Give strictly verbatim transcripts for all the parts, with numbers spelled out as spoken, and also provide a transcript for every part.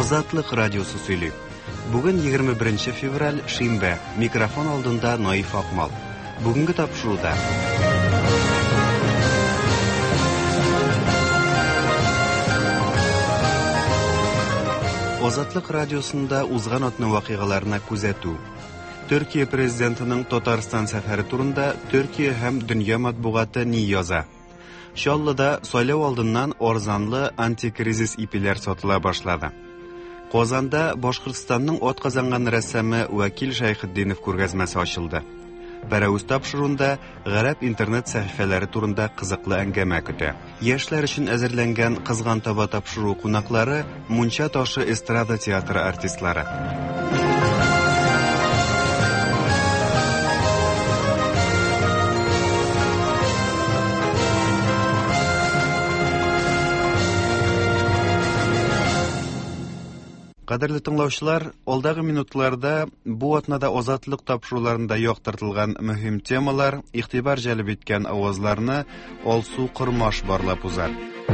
Азатлык радиосы сөйли. Бүген егерме беренче февраль, шимбә. Микрофон алдында Наиф Акмал. Бүгенге тапшыруда. Азатлык радиосында узган атны вакыйгаларына күзәтү. Төркия президентының Татарстан сәфәре турында Төркия һәм дөнья матбугаты ни яза? Чаллыда сайлау алдыннан арзанлы антикризис ипиләр сатыла башлады. Казанда Башкортстанның атказанган рәссамы Вәкил Шайхетдинов күргәзмәсе ачылды. Бәрәүз тапшыруда гарәп интернет сәхифәләре турында кызыклы әңгәмә көтә. Яшьләр өчен әзерләнгән кызган таба тапшыру кунаклары Мунча ташы эстрада театры артистлары. Кадерле тыңлаучылар, алдагы минутларда бу атнада азатлык тапшыруларында яктыртылган мөһим темалар, игътибар җәлеп иткән авазларны Алсу Кырмаш барлап узар.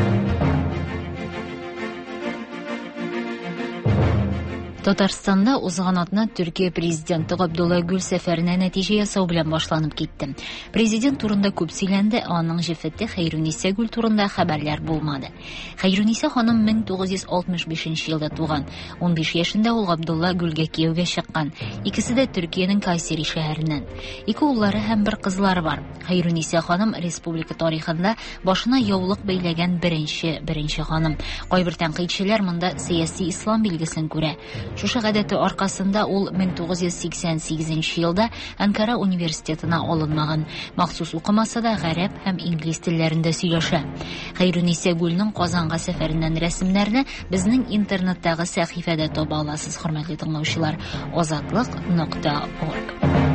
Татарстанда узган атна Төркия президенты Габдулла Гүл сәфәренә нәтиҗә ясау белән башланып китте. Президент турында күп сөйләнде, аның җефете Хәйруниса Гүл турында хәбәрләр булмады. Хәйруниса ханым мең тугыз йөз алтмыш бишенче елда туган. ун биш яшендә ул Габдулла Гүлгә кияүгә чыккан. Икесе дә Төркиянең Кайсери шәһәреннән. Ике уллары һәм бер кызлары бар. Хәйруниса ханым республика тарихында башына яулык бәйләгән беренче беренче ханым. Кайбер тәнкыйтьчеләр монда сияси ислам билгесен күрә. Шушы гадәте аркасында ул мең тугыз йөз сиксән сигезенче елда Анкара университетына алынмаган. Махсус укымаса да гарәп һәм инглиз телләрендә сөйләшә. Хәйруниса Гүлнең Казанга сәфәреннән рәсемнәрне безнең интернеттагы сәхифәдә таба аласыз, хөрмәтле тыңлаучылар. азатлык нокта орг.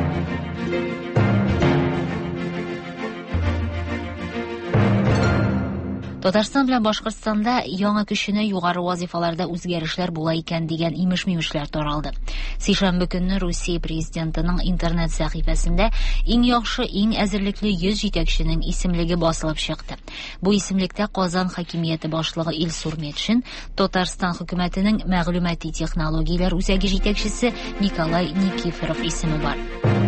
Татарстан белән Башкортстанда яңа көченә югары вазифаларда үзгәрешләр була икән дигән имеш-мимешләр таралды. Сишәмбе көнне Русия президентының интернет сәхифәсендә иң яхшы, иң әзерлекле йөз җитәкченең исемлеге басылып чыкты. Бу исемлектә Казан хакимияте башлыгы Илсур Метшин, Татарстан хөкүмәтенең мәгълүмати технологияләр үзәге җитәкчесе Николай Никифоров исеме бар.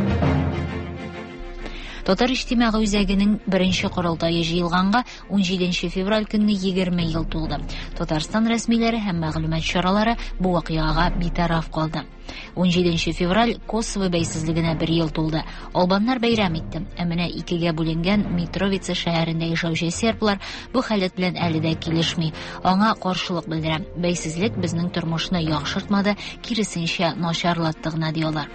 Татар иҗтимагый үзәгенең беренче корылтае җыелганга ун җиденче февраль көнне егерме ел тулды. Татарстан рәсмиләре һәм мәгълүмат чаралары бу вакыйгага битараф калды. ун җиденче февраль Косово бәйсезлегенә бер ел тулды. Албаннар бәйрәм итте. Ә менә икегә бүленгән Митровица шәһәрендә яшәүче серблар бу хәлет белән әле дә килешми. Аңа каршылык белдерә. Бәйсезлек безнең тормышны яхшыртмады, киресенчә начарлатты гына диялар.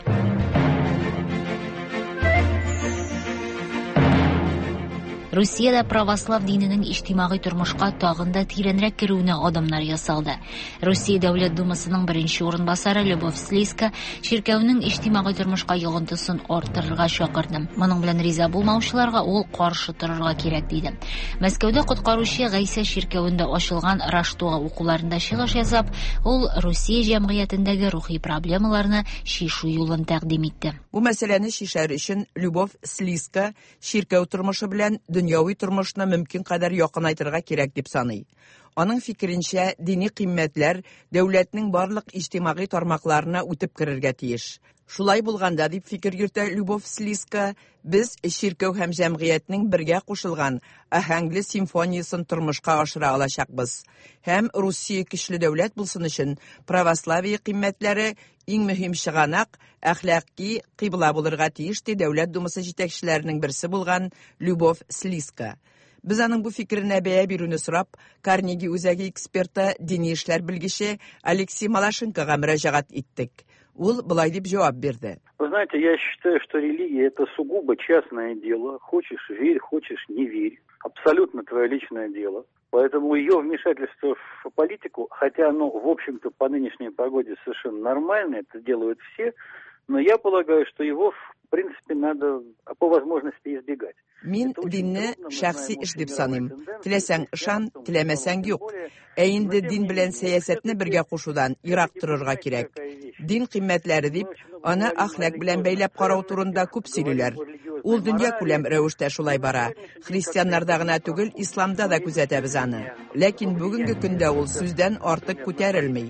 Русиядә православ диненең иҗтимагый тормышка тагын да тирәнрәк керүенә адымнар ясалды. Русия Дәүләт Думасының беренче урынбасары Любовь Слизка ширкәүнең иҗтимагый тормышка йогынтысын арттырырга чакырды. Моның белән риза булмаучыларга ул каршы торырга кирәк диде. Мәскәүдә коткаручы Гайса ширкәүендә ачылган Раштуга укуларында чыгыш ясап, ул Русия җәмгыятендәге рухи проблемаларны чишү юлын тәкъдим итте. Бу мәсьәләне чишәр өчен Любовь Слизка ширкәү тормышы белән дөньяви тормышны мөмкин кадәр якынайтырга кирәк дип саный. Аның фикеренчә, дини кыйммәтләр дәүләтнең барлык иҗтимагый тармакларына үтеп керергә тиеш. Шулай булганда, дип фикер йөртә Любовь Слизка, без ширкәү һәм җәмгыятьнең бергә кушылган аһәңле симфониясын тормышка ашыра алачакбыз. Һәм Русия көчле дәүләт булсын өчен православие кыйммәтләре иң мөһим чыганак, әхлакый кыйбла булырга тиеш, ди Дәүләт Думасы җитәкчеләренең берсе булган Любовь Слизка. Без аның бу фикеренә бәя бирүне сорап, Карнеги үзәге эксперты, дини эшләр белгече Алексей Малашенкога мөрәҗәгать иттек. Ул былай дип җавап бирде. Вы знаете, я считаю, что религия – это сугубо частное дело. Хочешь – верь, хочешь – не верь. Абсолютно твое личное дело. Поэтому ее вмешательство в политику, хотя оно, в общем-то, по нынешней погоде совершенно нормально, это делают все, но я полагаю, что его, в принципе, надо по возможности избегать. Мин динне шәхси эш дип саныйм. Теләсәң ышан, теләмәсәң юк. Ә инде дин белән сәясәтне бергә кушудан ерак торырга кирәк. Дин кыйммәтләре дип, аны әхлак белән бәйләп карау турында күп сөйлиләр. Ул дөнья күләм рәвештә шулай бара. Христианнарда гына түгел, исламда да күзәтәбез аны. Ләкин бүгенге көндә ул сүздән артык күтәрелми.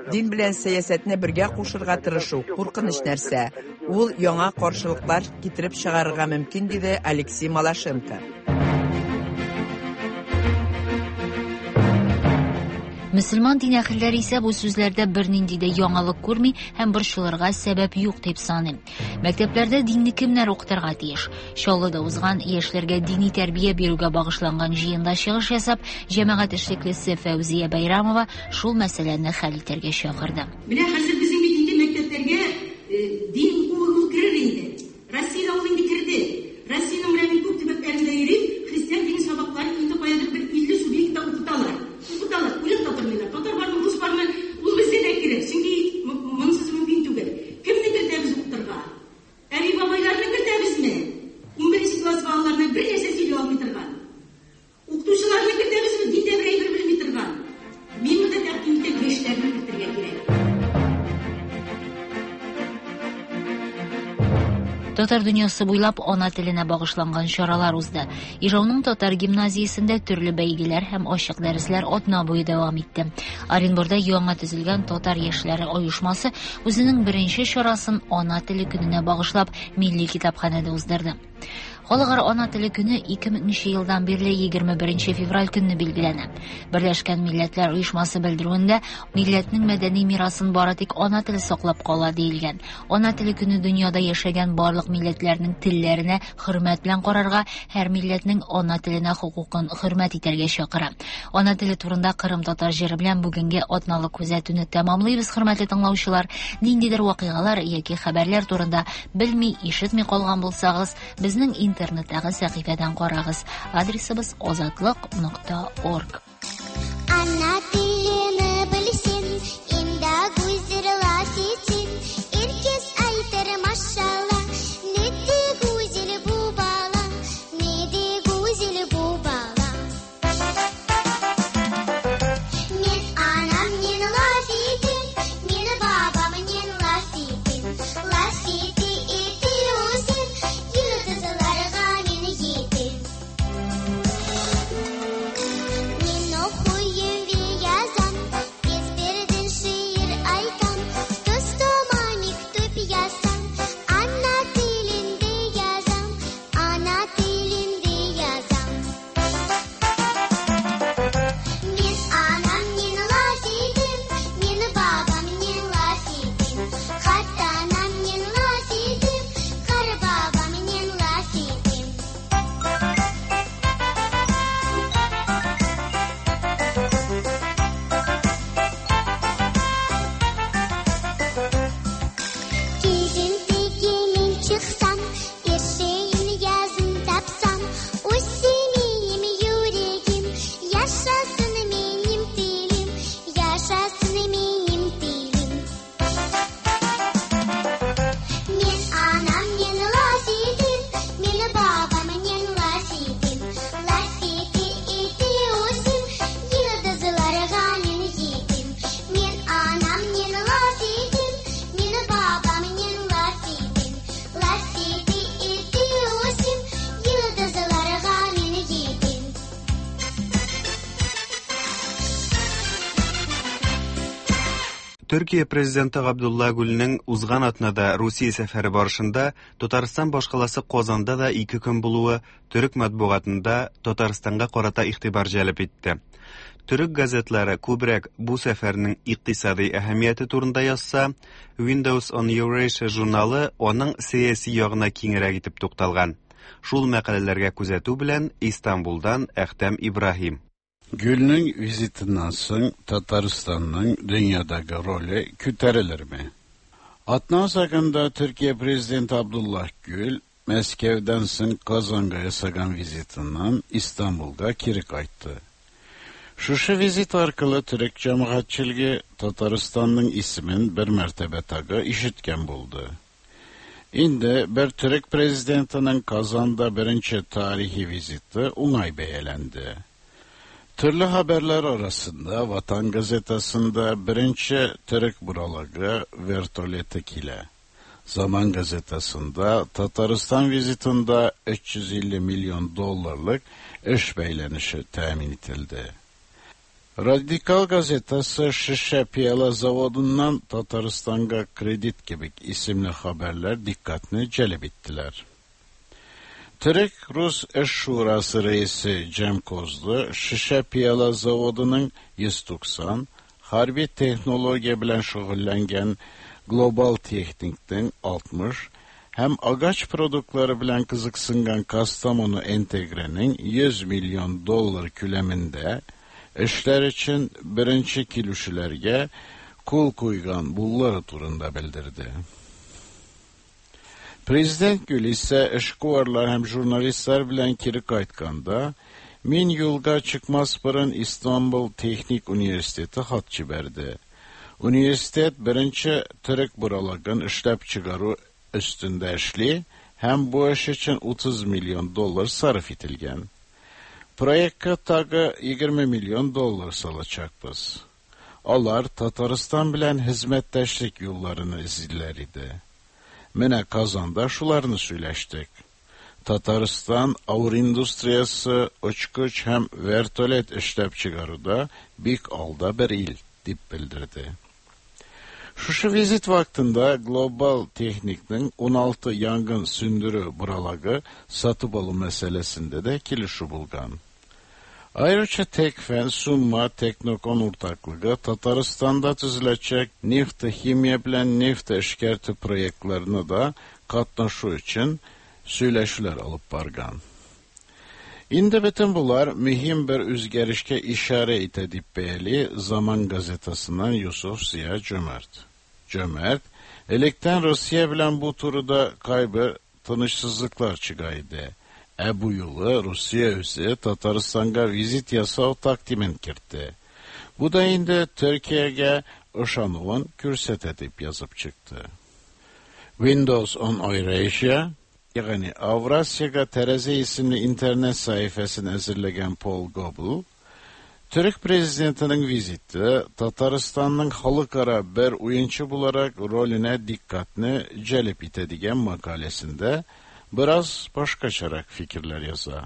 Дин белән сәясәтне бергә кушырга тырышу куркыныч нәрсә. Ул яңа каршылыклар китереп чыгарырга мөмкин, диде Алексей Малашенко. Мөселман дин әһелләре исә бу сүзләрдә бернинди дә яңалык күрми һәм борчылырга сәбәп юк дип саный. Мәктәпләрдә динне кемнәр укытырга тиеш? Чаллыда узган яшьләргә дини тәрбия бирүгә багышланган җыенда чыгыш ясап, җәмәгать эшлеклесе Фәүзия Байрамова шул мәсьәләне хәл итәргә чакырды. Менә хәзер безнең бит мәктәпләргә дин укуы керер инде. Россиядә ул инде керде. Россиянең менә күп төбәкләрендә йөрим, христиан дини сабакларын инде каядыр бер илле субъектта укыталар. Укыталар, үлем татарлар. Татар бармы, рус бармы? Ул бездә дә керер. Чөнки монсыз мөмкин түгел. Кемне кертәбез укытырга? Әби бабайларны кертәбезме? унберенче класс балаларына бер нәрсә сөйли алмый торган. Укытучыларны кертәбезме? Дин дә бер белми торган. Мин монда тәкъдим итеп яшьләрне кертергә кирәк. Татар дөньясы буйлап ана теленә багышланган чаралар узды. Ижауның татар гимназиясендә төрле бәйгеләр һәм ачык дәресләр атна буе дәвам итте. Оренбургда яңа төзелгән татар яшьләре оешмасы үзенең беренче чарасын ана теле көненә багышлап милли китапханәдә уздырды. Халыкара ана теле көне ике меңенче елдан бирле егерме беренче февраль көнне билгеләнә. Берләшкән Милләтләр оешмасы белдерүендә милләтнең мәдәни мирасын бары тик ана теле саклап кала диелгән. Ана теле көне дөньяда яшәгән барлык милләтләрнең телләренә хөрмәт белән карарга, һәр милләтнең ана теленә хукукын хөрмәт итәргә чакыра. Ана теле турында Кырым татар җыры белән бүгенге атналык күзәтүне тәмамлыйбыз, хөрмәтле тыңлаучылар. Ниндидер вакыйгалар яки хәбәрләр турында белми, ишетми калган булсагыз, безнең интернеттагы сәхифәдән карагыз. Адресыбыз азатлык нокта орг. Ана телене белсен, инде гүзерлә ситен, иркес әйтер машалла, нидә гүзел бу бала, нидә гүзел бу бала. Мен анам мен лафитин, мен бабам мен лафитин, лафити ити үсен, йылдызларга мен йитин. Мен окуйым виязам, без берден шиир айтам, достыма мектуб язам, ана телинде язам, ана телинде язам. Мен анам мен лафитин, мен бабам мен лафитин, хатта анам мен лафитин, кар бабам мен лафитин. Кезімдеге мен шықсам, першейін язын тапсам, өсемейім юрегім, яшасын менім телім, яшасын менім телім. Мен анам мен лафитин, мен бабам мен лафитин, лафити ити өсім, йылдызларга мен йитим. Мен анам мен лафитин, мен бабам мен лафитин, лафити ити өсім, йылдызларга мен йитим. Төркия президенты Габдулла Гүлнең узган атнада Русия сәфәре барышында Татарстан башкаласы Казанда да ике көн булуы төрек матбугатында Татарстанга карата игътибар җәлеп итте. Төрек газетлары күбрәк бу сәфәрнең икътисади әһәмияте турында язса, Windows on Eurasia журналы аның сәяси ягына киңрәк итеп тукталган. Шул мәкаләләргә күзәтү белән Истанбулдан Әхтәм Ибраһим. Gül'nün vizitinden soň Tatarstan'ın dünyadaki rolü küterilir mi? Atnaz ayında Türkiye Prezidenti Abdullah Gül, Moskovdan soň Kazanga yasagan vizitinden İstanbul'a kiri qaytdı. Şuşu vizit arkalı Türk cemaatçiligi Tatarstan'ın ismin bir mertebe tağı işitken buldu. Indi bir Türk prezidentinin Kazan'da birinci tarihi viziti uňay beýelendi. Türlü haberler arasında Vatan gazetesinde birinci Türk buralagı vertolyeti kile. Zaman gazetesinde Tataristan vizitinde üç yüz elli milyon dolarlık iş beylenişi temin edildi. Radikal gazetesi Şişe Piyala Zavodu'ndan Tataristan'a Kredit gibi isimli haberler dikkatini celp ettiler. Türk-Rus Eş Şurası reisi Cem Kozlu, Şişe Piyala Zavodu'nun yüz doksan, harbi teknoloji bilen şugullengen Global Teknik'ten altmış, hem agaç produktları bilen kızıksıngan Kastamonu Entegre'nin yüz milyon dolar küleminde işler için birinci kilüşülerge kul kuygan bulları turunda bildirdi. Prezident Gül ise işkuvarlar hem jurnalistler bilen kiri kaytkanda min yılga çıkmaz pırın İstanbul Teknik Üniversiteti hat çiberdi. Üniversitet birinci Türk buralagın işlep çıgarı üstünde işli, hem bu iş için otuz milyon dolar sarf etilgen. Proyekte tağı yirmi milyon dolar salacakpız. Onlar Tataristan bilen hizmetleşlik yollarını izler idi. Mene Kazan'da şularını söyleştik. Tataristan avur industriyası uçkuç hem vertolet işlep çıgarıda büyük alda bir il, dip bildirdi. Şuşu vizit vaktinde Global Teknik'nin on altı yangın sündürü buralagı satıp alı meselesinde de kilişi bulgan. Ayrıca Tekfen, Summa, Teknokon ortaklığı Tataristan'da tüzülecek nefti himya bilen nefti işkerti proyektlerini da katnaşı için söyleşiler alıp bargan. İndi bütün bunlar mühim bir üzgerişke işaret edip beyli Zaman gazetesinden Yusuf Ziya Cömert. Cömert, elekten Rusya bilen bu turuda kaybı tanışsızlıklar çıgaydı. E bu yılı Rusya üse Tataristan'a vizit yasağı takdimin kirdi. Bu da indi Türkiye'ye Oşanov'un kürset edip yazıp çıktı. Windows on Eurasia, yani Avrasya'ga Tereze isimli internet sayfasını hazırlayan Paul Goebel, Türk prezidentinin viziti Tataristan'ın halkara bir oyuncu bularak rolüne dikkatini celp etedigen makalesinde biraz başkaçarak fikirler yaza.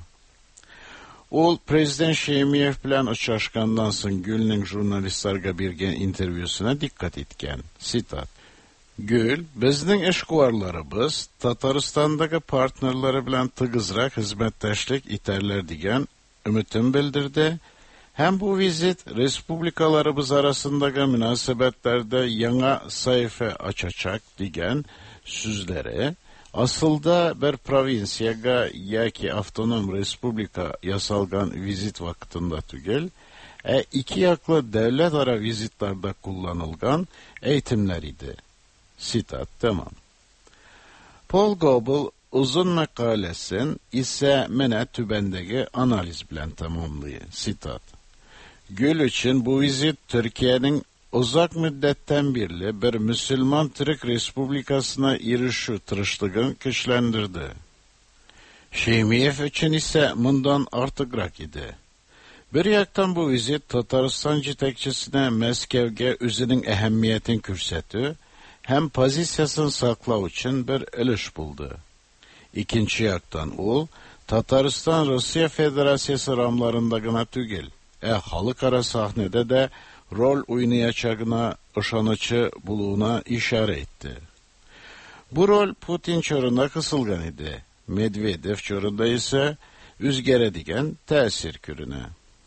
O, Prezident Şeymiyev bilen uçaşkandan son Gül'ün jurnalistlarga birgen intervyusuna dikkat etken. Sitat. Gül, bizning ishkuvarlarimiz Tataristan'daki partnerleri bilen tıgızrak hizmetleşlik iterler digen ümitim bildirdi. Hem bu vizit respublikalarımız arasındaki münasebetlerde yana sayfa açacak digen süzleri, asılda bir provinsiyaga yaki avtonom respublika yasalgan vizit vaktinde tügel, e iki yaklı devlet ara vizitlerde kullanılgan eğitimler idi. Sitat tamam. Paul Goebel uzun makalesin ise mene tübendeki analiz bilen tamamlıyor. Sitat. Gül için bu vizit Türkiye'nin uzak müddetten birli bir Müslüman Türk Respublikasına irişi tırıştığını güçlendirdi. Şeymiyev için ise bundan artık idi. Bir yaktan bu vizit Tataristan yetekçisine Meskev'ge özünün ehemmiyetin kürseti, hem pozisyasını saklav için bir eliş buldu. İkinci yaktan o, Tataristan Rusya Federasyası ramlarındagına tügel, e halkara sahnede de rol oynayacağına ışanıcı buluğuna işaret etti. Bu rol Putin çorunda kısılgan idi. Medvedev çorunda ise üzgeredigen tesir kürüne.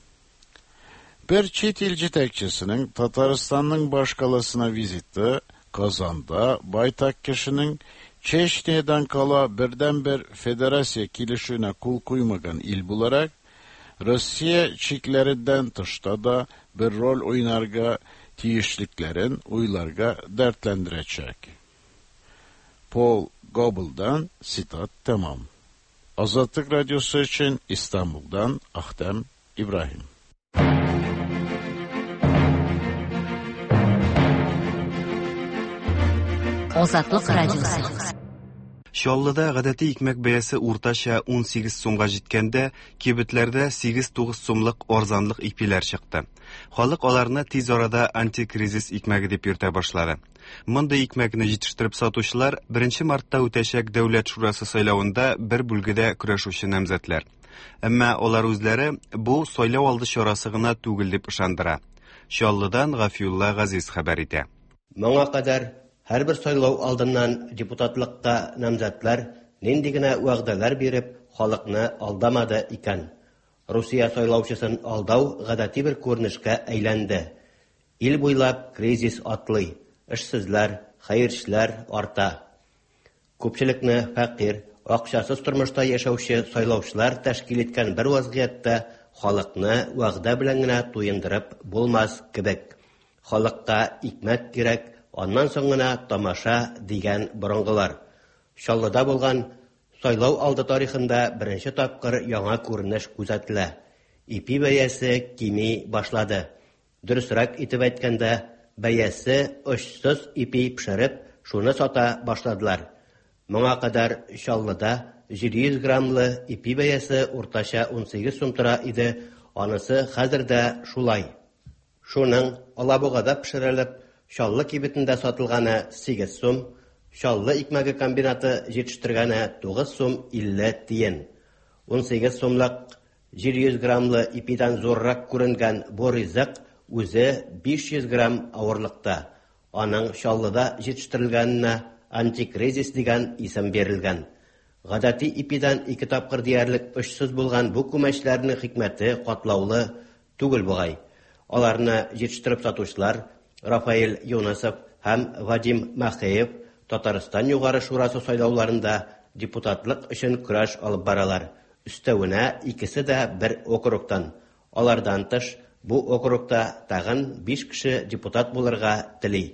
Bir çift ilci tekçisinin Tataristan'ın başkalasına viziti, Kazan'da baytak kişinin Çeşni'den kala birden-bir federasya kilişine kul kuymagan il bularak, Rusya çiklerinden tışta da bir rol oynarga tiyişliklerin uylarga dertlendirecek. Paul Goebel'dan sitat tamam. Azatlık Radyosu için İstanbul'dan Ahtem İbrahim. Azatlık Radyosu. Чаллыда гадәти икмәк бәясе уртача ун сигез сумга җиткәндә, кибетләрдә сигез-тугыз сумлык арзанлык ипиләр чыкты. Халык аларны тиз арада антикризис икмәге дип йөртә башлады. Мондый икмәкне җитештереп сатучылар беренче мартта үтәчәк Дәүләт шурасы сайлауында бер бүлгедә көрәшүче намзәтләр. Әмма алар үзләре бу сайлау алды чарасы гына түгел дип ышандыра. Чаллыдан Гафиулла Газиз хәбәр итә. Моңа кадәр һәрбер сайлау алдыннан депутатлыкка намзәтләр нинди генә вәгъдәләр биреп, халыкны алдамады икән. Русия сайлаучысын алдау гадәти бер күренешкә әйләнде. Ил буйлап кризис атлый, эшсезләр, хәерчеләр арта. Күпчелекне фәкыйрь, акчасыз тормышта яшәүче сайлаучылар тәшкил иткән бер вазгыятьтә халыкны вәгъдә белән генә туендырып булмас кебек. Халыкка икмәк кирәк, аннан соң гына тамаша дигән борынгылар. Чаллыда булган сайлау алды тарихында беренче тапкыр яңа күренеш күзәтелә. Ипи бәясе кими башлады. Дөресрәк итеп әйткәндә, бәясе очсыз ипи пешереп, шуны сата башладылар. Моңа кадәр Чаллыда җиде йөз граммлы ипи бәясе уртача ун сигез сум тора иде, анысы хәзер дә шулай. Шуның Алабугада пешерелеп, Чаллы кибетендә сатылганы сигез сум, Чаллы икмәге комбинаты җитештергәне тугыз сум илле тиен. ун сигез сумлык җиде йөз граммлы ипидан зуррак күренгән бу ризык үзе биш йөз грамм авырлыкта. Аның Чаллыда җитештерелгәненә антикризис дигән исем бирелгән. Гадәти ипидан ике тапкыр диярлек очсыз булган бу күмәчләрнең хикмәте катлаулы түгел бугай. Аларны җитештереп сатучылар Рафаэль Юнасов һәм Вадим Махеев Татарстан Югары Шурасы сайлауларында депутатлык өчен көрәш алып баралар. Өстәвенә икесе дә бер округтан. Алардан тыш бу округта тагын биш кеше депутат булырга тели.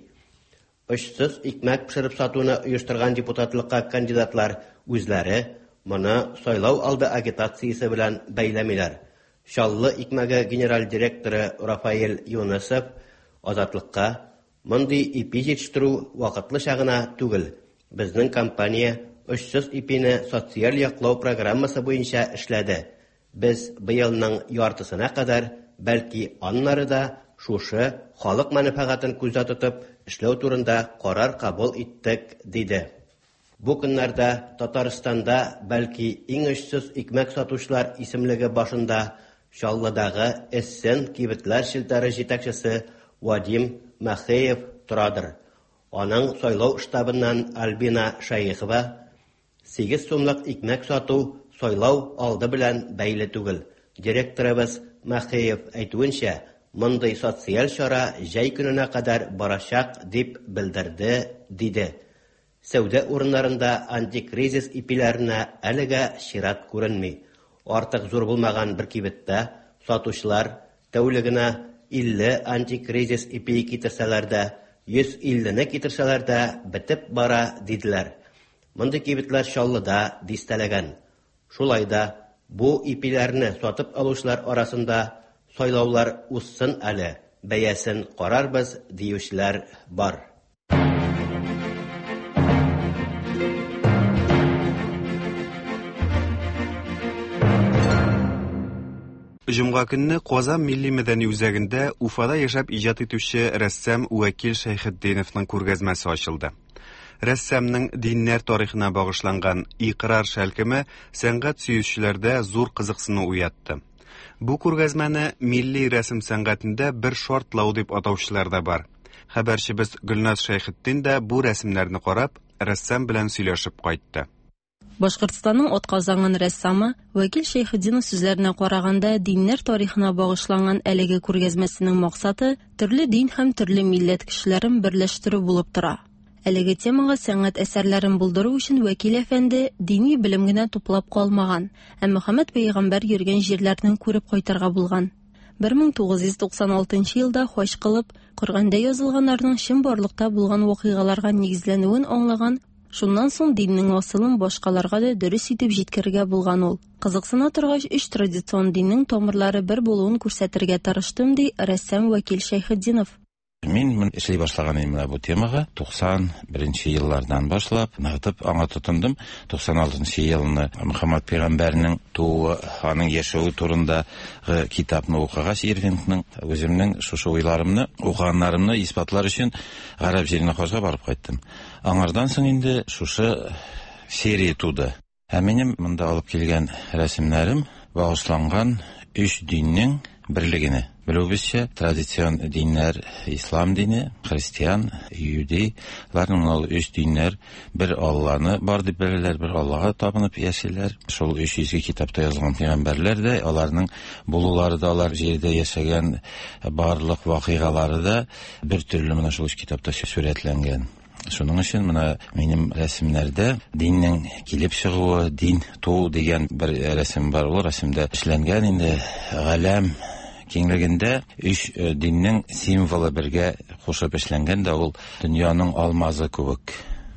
Очсыз икмәк пешереп сатуны оештырган депутатлыкка кандидатлар үзләре моны сайлау алды агитациясе белән бәйләмиләр. Чаллы икмәге генераль директоры Рафаэль Юнасов Азатлыкка мондый ипи җитештерү вакытлыча гына түгел. Безнең компания очсыз ипине социаль яклау программасы буенча эшләде. Без быелның яртысына кадәр, бәлки аннары да шушы халык мәнфәгатен күздә тотып эшләү турында карар кабул иттек, диде. Бу көннәрдә Татарстанда бәлки иң очсыз икмәк сатучылар исемлеге башында Чаллыдагы Эссен кибетләр шелтәре җитәкчесе Вадим Махеев торадыр. Аның сайлау штабыннан Альбина Шаихова сигез сумлык икмәк сату сайлау алды белән бәйле түгел. Директорыбыз Махеев әйтүенчә, мондый социаль чара җәй көненә кадәр барачак дип белдерде, диде. Сәүдә урыннарында антикризис ипиләренә әлегә чират күренми. Артык зур булмаган бер кибеттә сатучылар тәүлегенә илле антикризис ипи китерсәләр дә, йөз иллене китерсәләр дә бетеп бара, диделәр. Мондый кибетләр Чаллыда дистәләгән. Шулай да бу ипиләрне сатып алучылар арасында сайлаулар узсын әле, бәясен карарбыз диючеләр бар. Җомга көнне Казан милли мәдәни үзәгендә Уфада яшәп иҗат итүче рәссам Вәкил Шәйхетдиновның күргәзмәсе ачылды. Рәссамның диннәр тарихына багышланган Иqrar шәлкеме сәнгать сөючеләрдә зур кызыксыну уятты. Бу күргәзмәне милли рәсем сәнгатендә бер шартлау дип атаучылар да бар. Хәбәрчебез Гөлназ Шәйхетдин дә бу рәсемнәрне карап, рәссам белән сөйләшеп кайтты. Башкортстанның атказанган рәссамы Вәкил Шәйхетдинов сүзләренә караганда, диннәр тарихына багышланган әлеге күргәзмәсенең максаты төрле дин һәм төрле милләт кешеләрен берләштерү булып тора. Әлеге темага сәнгать әсәрләрен булдыру өчен Вәкил әфәнде дини белем генә туплап калмаган, ә Мөхәммәд пәйгамбәр йөргән җирләрне күреп кайтырга булган. бер мең тугыз йөз туксан алтынчы елда хаҗ кылып, Коръәндә язылганнарның чын барлыкта булган вакыйгаларга нигезләнүен аңлаган. Шуннан соң диннең асылын башкаларга да дөрес итеп җиткергә булган ул. Кызыксына торгач, өч традицион диннең тамырлары бер булуын күрсәтергә тырыштым, ди рәссам Вәкил Шәйхетдинов. Мин эшли башлаган именно бу темага туксан беренче еллардан башлап нагытып аңа тотындым. туксан алтынчы елны Мөхәммәд пәйгамбәрнең тууы, аның яшәүе турындагы китапны укыгач, Ирвингның үземнең шушы уйларымны, укыганнарымны исбатлар өчен гарәп җиренә хажга барып кайттым. Аңардан соң инде шушы серия туды. Ә минем монда алып килгән рәсемнәрем багышланган өч диннең берлегенә. Белүебезчә, традицион диннәр, ислам дине, христиан, юдейларның ул өч диннәр бер Алланы бар дип беләләр, бер Аллага табынып яшиләр. Шул өч изге китапта язылган пәйгамбәрләр дә, аларның булулары да, алар җирдә яшәгән барлык вакыйгалары да бер төрле менә шул үч китапта сурәтләнгән. Шуның өчен менә минем рәсемнәрдә диннең килеп чыгуы, дин туу дигән бер рәсем бар. Ул рәсемдә эшләнгән инде галәм киңлегендә өч диннең символы бергә кушып эшләнгән дә, ул дөньяның алмазы кебек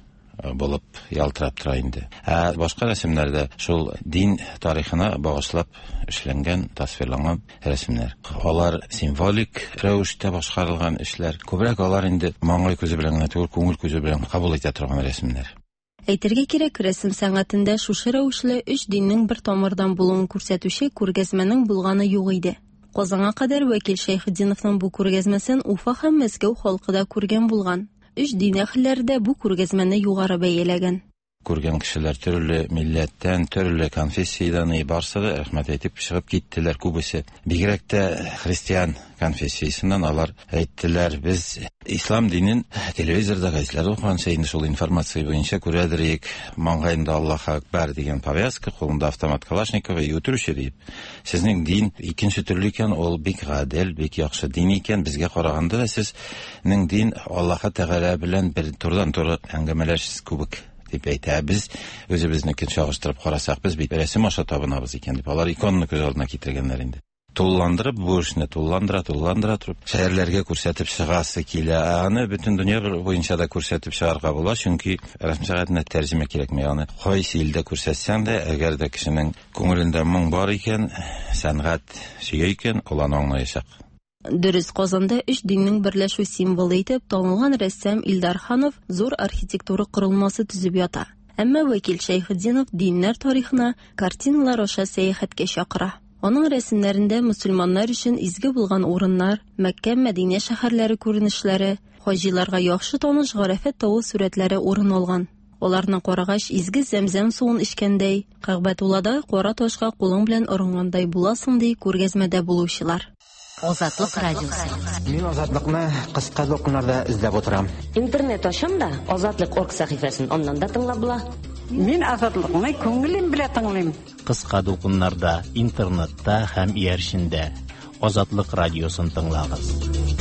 булып ялтырап тора инде. Ә башка рәсемнәрдә шул дин тарихына багышлап эшләнгән, тасвирланган рәсемнәр. Алар символик рәвештә башкарылган эшләр. Күбрәк алар инде маңгай күзе белән генә түгел, күңел күзе белән кабул итә торган рәсемнәр. Әйтергә кирәк, рәсем сәнгатендә шушы рәвешле өч диннең бер тамырдан булуын күрсәтүче күргәзмәнең булганы юк иде. Казанга кадәр Вәкил Шәйхетдиновның бу күргәзмәсен Уфа һәм Мәскәү халкы да күргән булган. Өч дин әһелләре дә бу күргәзмәне югары бәяләгән. Күргән кешеләр төрле милләттән, төрле конфессиядан барсы да рәхмәт әйтеп чыгып киттеләр күбесе. Бигрәк тә христиан конфессиясыннан алар әйттеләр, без ислам динен телевизорда, газеталарда укыганча инде шул информация буенча күрәдерик. Маңгаенда Аллаһ Акбар дигән повязка, кулында автомат Калашникова и үтерүче дип. Сезнең дин икенче төрле икән, ул бик гадел, бик яхшы дин икән. Безгә караганда сезнең дин Аллаһ Тәгалә белән бер турыдан-туры әңгәмәләшсез күбек дип әйтә. Без үзебезнекен чагыштырып карасак, без бит рәсем аша табынабыз икән дип алар иконны күз алдына китергәннәр инде. Тулландырып, бу эшне тулландыра, тулландыра турып, шәһәрләргә күрсәтеп чыгасы килә. Аны бөтен дөнья буенча да күрсәтеп чыгарга була, чөнки рәсем сәнгатенә тәрҗемә кирәкми. Аны кайсы илдә күрсәтсәң дә, әгәр дә кешенең күңелендә моң бар икән, сәнгать сөя икән, ул аны аңлаячак. Дөрес, Казанда өч диннең берләшү символы итеп танылган рәссам Илдар Ханов зур архитектура корылмасы төзеп ята. Әмма Вәкил Шәйхетдинов диннәр тарихына картиналар аша сәяхәткә чакыра. Аның рәсемнәрендә мөселманнар өчен изге булган урыннар, Мәккә, Мәдинә шәһәрләре күренешләре, хаҗиларга яхшы таныш Гарәфәт тауы сурәтләре урын алган. Аларны карагач, изге Зәмзәм суын эчкәндәй, Кәгъбәтуллада кара ташка кулың белән орынгандай буласың ди күргәзмәдә булучылар. Азатлык радиосы. Мин азатлыкны кыска документарда эзләп утырам. Интернет ачам да Азатлык орг сәхифәсен аннан да тыңлап була. Мин азатлыкны күңелем белән тыңлыйм. Кыска документарда, интернетта һәм ияршендә Азатлык радиосын тыңлагыз.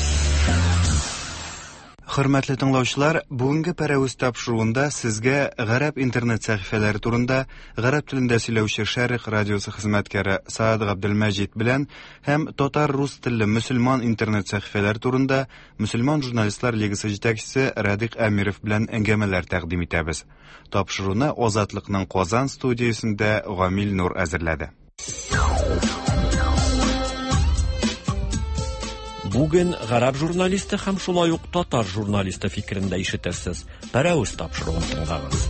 Хөрмәтле тыңлаучылар, бүгенге пәрәвез тапшыруында сезгә гарәп интернет сәхифәләре турында гарәп телендә сөйләүче Шәрык радиосы хезмәткәре Саад Габделмәҗид белән һәм татар-рус телле мөселман интернет сәхифәләре турында мөселман журналистлар лигасы җитәкчесе Радик Әмиров белән әңгәмәләр тәкъдим итәбез. Тапшыруны Азатлыкның Казан студиясендә Гамил Нур әзерләде. Бүген гарәп журналисты һәм шулай ук татар журналисты фикерендә ишетерсез. Пәрәвез тапшыруын тыңлагыз.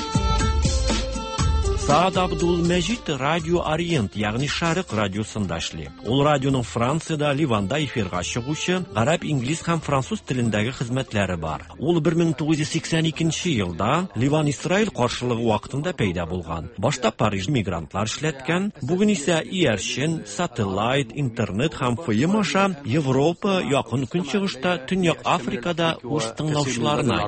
Саад Абдулмәҗид радио Ориент, ягъни Шәрык радиосында эшли. Ул радионың Франциядә, Ливанда эфирга чыгучы, гарәп, инглиз һәм француз телендәге хезмәтләре бар. Ул бер мең тугыз йөз сиксән икенче елда Ливан-Израиль каршылыгы вакытында пәйда булган. Башта Париж мигрантлар эшләткән, бүген исә ияршен, сателлайт, интернет һәм фыйм аша Европа, якын көнчыгышта, Төньяк Африкада үз тыңлаучыларына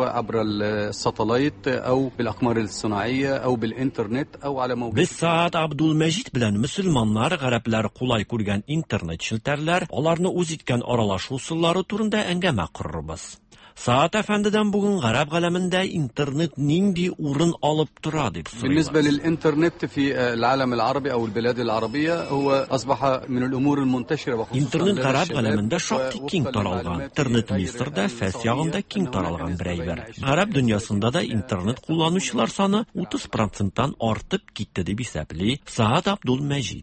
ия. Без Саад Абдулмәҗид белән мөселманнар, гарәпләр кулай күргән интернет челтәрләр, аларны үз иткән аралашу усуллары турында әңгәмә корырбыз. Саад әфәндедән бүген гарәп галәмендә интернет нинди урын алып тора дип сорыйлар. بالنسبة للإنترنت في العالم العربي أو البلاد العربية هو أصبح من الأمور المنتشرة. Интернет гарәп галәмендә шактый киң таралган. Интернет Мисырда, Фәс ягында киң таралган бер әйбер. Гарәп дөньясында да интернет кулланучылар саны утыз проценттан артып китте дип исәпли Саад Абдулмәҗид.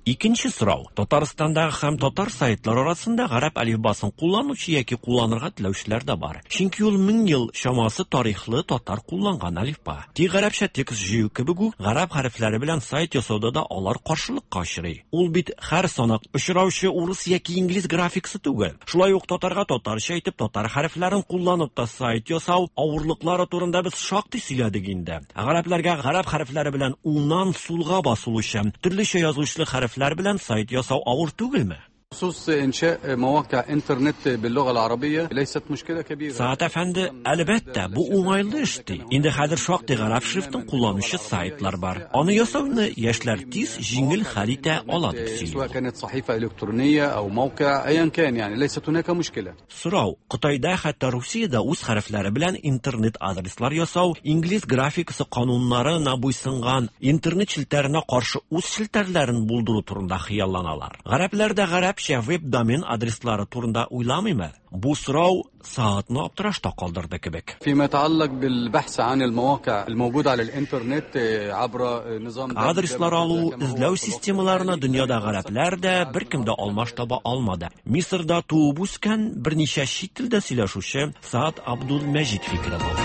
Икенче сорау. Татарстандагы һәм татар сайтлар арасында гарәп әлифбасын кулланучы яки кулланырга теләүчеләр дә бар. Чөнки ул мең ел шамасы тарихлы татар кулланган әлифба. Ти гарәпчә текст җыю кебек үк гарәп хәрефләре белән сайт ясауда да алар каршылыкка очрый. Ул бит һәр санак очраучы урыс яки инглиз графикасы түгел. Шулай ук татарга татарча әйтеп татар хәрефләрен кулланып та сайт ясау авырлыклары турында без шактый сөйләдек инде. Гарәпләргә гарәп хәрефләре белән уңнан сулга басылучы төрлечә язылышлы хәрефләр белән сайт ясау авыр түгелме? خصوص إنشاء مواقع إنترنت باللغة العربية ليست مشكلة كبيرة. Saat efendi, elbette bu umaylı işti. İndi hadir şakti garab şriftin kullanışı saytlar var. Onu yasavını yaşlar tiz, jingil harita aladı. سواء كانت صحيفة إلكترونية أو موقع أيا كان يعني ليست هناك مشكلة. So'rov, Xitoyda hatto Rossiyada o'z harflari bilan internet adreslar yasav, ingliz grafikasi qonunlarini bo'ysungan internet shiltariga qarshi o'z shiltarlarini buldiru turida xiyallanalar. G'arablarda g'arabcha web domen adreslari turida o'ylamayman. Bu so'rov saatni obtirashda qoldirdi kebek. فيما يتعلق بالبحث عن المواقع الموجودة على الإنترنت عبر نظام adreslar alu izlov sistemalarini dunyoda g'arablarda bir kimda olmash topa olmadi. Misrda tug'ib o'sgan bir necha chet tilda so'zlashuvchi Saad Abdulmajid fikri bor.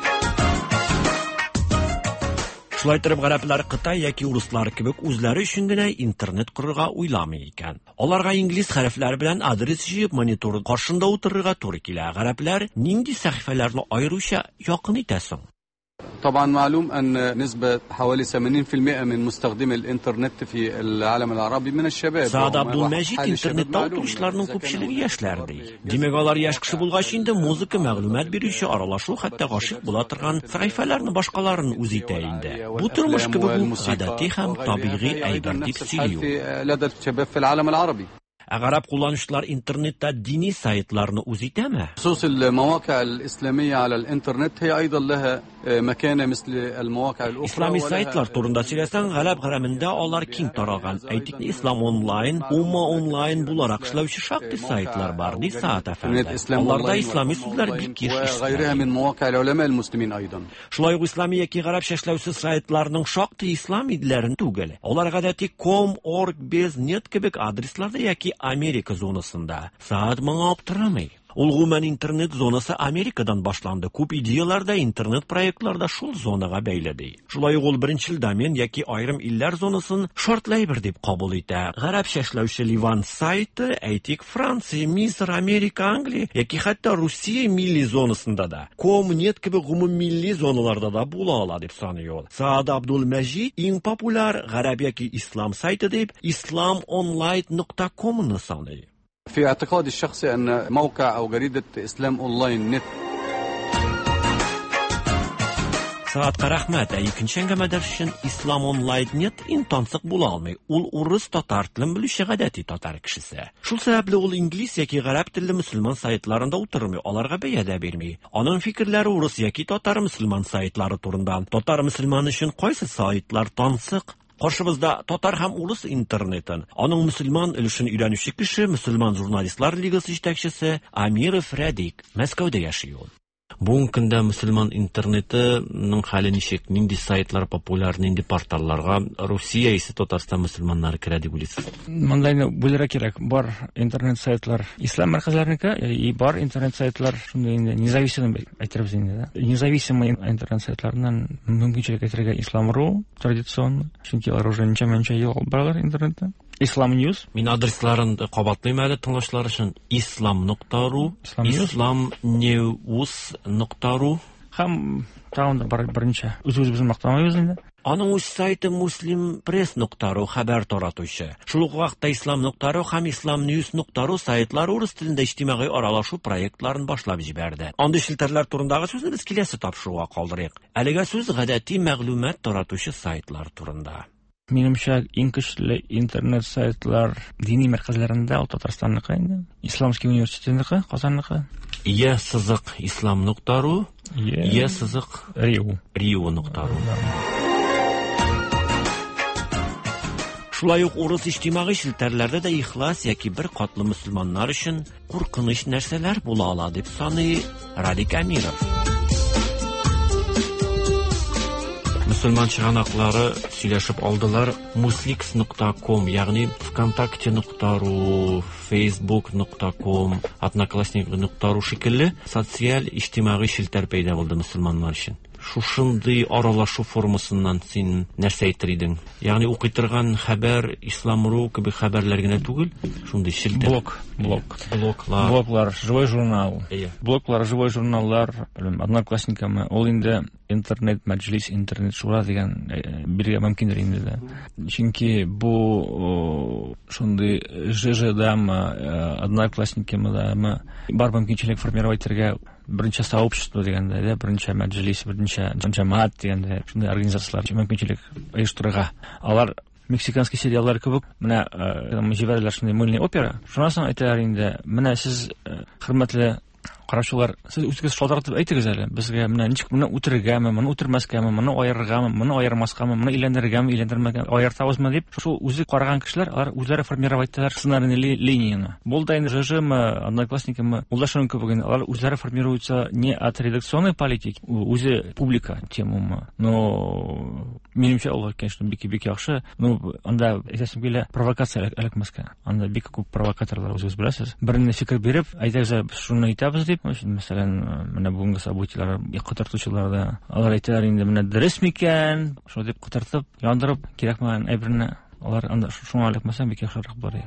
Шулай торып гарәпләр Кытай яки урыслар кебек үзләре өчен интернет курырга уйламый икән. Аларга инглиз хәрефләре белән адрес җыеп монитор каршында утырырга туры килә. Гарәпләр нинди сәхифәләрне аеруча якын итәсең? طبعا معلوم أن نسبة حوالي ثمانين بالمئة من مستخدمي الإنترنت في العالم العربي من الشباب. Saad Abdulmajid internetda oturuşlarının көпчелеге яшьләрди. Димәк алар яшь кеше булгач инде музыка мәгълүмат бирүче аралашу хәтта гашык була торган сәхифәләрне башкаларын үз итә инде. Бу тормыш кебек гадәти һәм табигый әйбер дип сөйлиyor. Гарәп кулланучылар интернетта дини сайтларны үз итәме? خصوص المواقع الإسلامية على الإنترنت هي أيضا لها مكانة مثل المواقع الأخرى. İslami saytlar turunda сөйләсәң, гарәп граммында алар киң таралган. Әйтик, Ислам онлайн, Умма онлайн буларак эшләүче шактый сайтлар бар, ди Саат әфәнде. Аларда ислами сүзләр бик киң وغيرها من مواقع العلماء المسلمين أيضا. Шулай ук ислами яки гарәпчә эшләүче сайтларның шактый ислами дилләрен түгел. Алар гадәти com, org, bez, net кебек адресларда яки Америка зонасында. Saat моңа аптырамый. Ул гомумән интернет зонасы Америкадан башланды. Күп идеяларда, интернет проектларда шул зонага бәйләде. Шулай ул беренчел домен яки айрым илләр зонасын шартлайбер дип кабул итә. Гарәпчә эшләүче Ливан сайты, әйтик, Франция, Мисыр, Америка, Англия яки хәтта Русия милли зонасында да, коммунет кебек гомуммилли зоналарда да була ала дип саный ул. Саад Абдулмажид иң популяр гарәп яки ислам сайты дип ислам онлайн нокта ком-ны саный. في اعتقادي الشخصي أن موقع أو جريدة إسلام أونلاين نت Saatqa rahmat. Ikkinchi әңгәмәдәр өчен Ислам онлайн нет интансык була алмый. Ул урыс татар телен белүче гадәти татар кешесе. Шул сәбәпле ул инглиз яки гарәп телле мөселман сайтларында утырмый, аларга бәя дә бирми. Аның фикерләре урыс яки татар мөселман сайтлары турында. Татар мөселман өчен кайсы сайтлар тансык? Каршыбызда татар һәм урыс интернетын, аның мөселман өлешен өйрәнүче кеше, мөселман журналистлар лигасы җитәкчесе Амиров Радик, Мәскәүдә яши ул. Бүгенге көндә мөселман интернетының хәле ничек? Нинди сайтлар популяр, нинди порталларга Русия исә Татарстан мөселманнары керә дип уйлыйсыз? Мондайны бүләргә кирәк. Бар интернет сайтлар ислам мәркәзләренеке, и бар интернет сайтлар шундый инде независимый әйтербез инде. Независимый интернет сайтларыннан мөмкинчелек әйтергә Ислам.ру традиционно, чөнки алар уже ничә-ничә ел баралар интернетта. Ислам News. Мин адресларын кабатлыйм әле тыңлаучылар өчен. ислам.ру, исламnews.ру һәм тагын да бар берничә. Үзебезне мактамыйбыз инде. Аның үз сайты muslimpress.ру хәбәр таратучы. Шул ук вакытта ислам.ру һәм исламnews.ру сайтлары урыс телендә иҗтимагый аралашу проектларын башлап җибәрде. Андый шелтәрләр турындагы сүзне без киләсе тапшыруга калдырыйк. Әлегә сүз гадәти мәгълүмат таратучы сайтлар турында. Минемчә, иң көчле интернет сайтлар дини мәркәзләрендә ул Татарстанныкы инде. Исламский университетыныкы, Казанныкы. Е сызык ислам.ру, Е сызык риу.ру. Шулай ук урыс иҗтимагый шелтәрләрдә дә ихлас яки бер катлы мөселманнар өчен куркыныч нәрсәләр була ала дип саный Радик Амиров. Мөселман чыганаклары сөйләшеп алдылар. muslix точка ком, ягъни вконтакте точка ру, facebook точка ком, одноклассники точка ру шикелле социаль иҗтимагый челтәр пәйда булды мөселманнар өчен. Шушындый аралашу формасыннан син нәрсә әйтер идең? Ягъни укый торган хәбәр Ислам.ру кеби хәбәрләр генә түгел, шундый челтәр. Блог, блог, блоглар, блоглар, живой журнал. Блоглар, живой журналлар, одноклассниками, ул инде интернет мәҗлис, интернет шура дигән биргә мөмкиндер инде дә. Чөнки бу шундый ЖЖ-дәме, одноклассниками дәме бар мөмкинчелек формировать итәргә беренче сообщество дигәндә, дә беренче мәҗлис, беренче җәмәгать дигәндә шундый организациялар мөмкинчелек оештырырга. Алар мексиканский сериаллар кебек, менә җибәрәләр шундый мыльный опера. Шуннан соң әйтәләр инде, менә сез хөрмәтле караучылар, сез үзегез шалтыратып әйтегез әле, безгә менә ничек моны үтергәме, моны үтермәскәме, моны аерыргамы, моны аермаскамы, моны иләндергәме, иләндермәгәме, аертабызмы дип, шул үзе караган кешеләр, алар үзләре формировать итәләр сценарийный линияны. Булда инде ЖЖ-мы, одноклассникымы, ул да шуның кебек, алар үзләре формируются не от редакционной политики, үзе публика темамы. Но минемчә ул, конечно, бик-бик яхшы, но анда әйтәсем килә провокация эләкмәскә. Анда бик күп провокаторлар үзегез беләсез. Берне фикер биреп, әйтәгез, шуны әйтәбез дип, мәсәлән, менә бүгенге событиялар, кытыртучылар да, алар әйтәләр инде, менә дөрес микән, шул дип кытыртып, яндырып, кирәкмәгән әйберне, алар анда шуңа эләкмәсәң бик яхшырак булыр.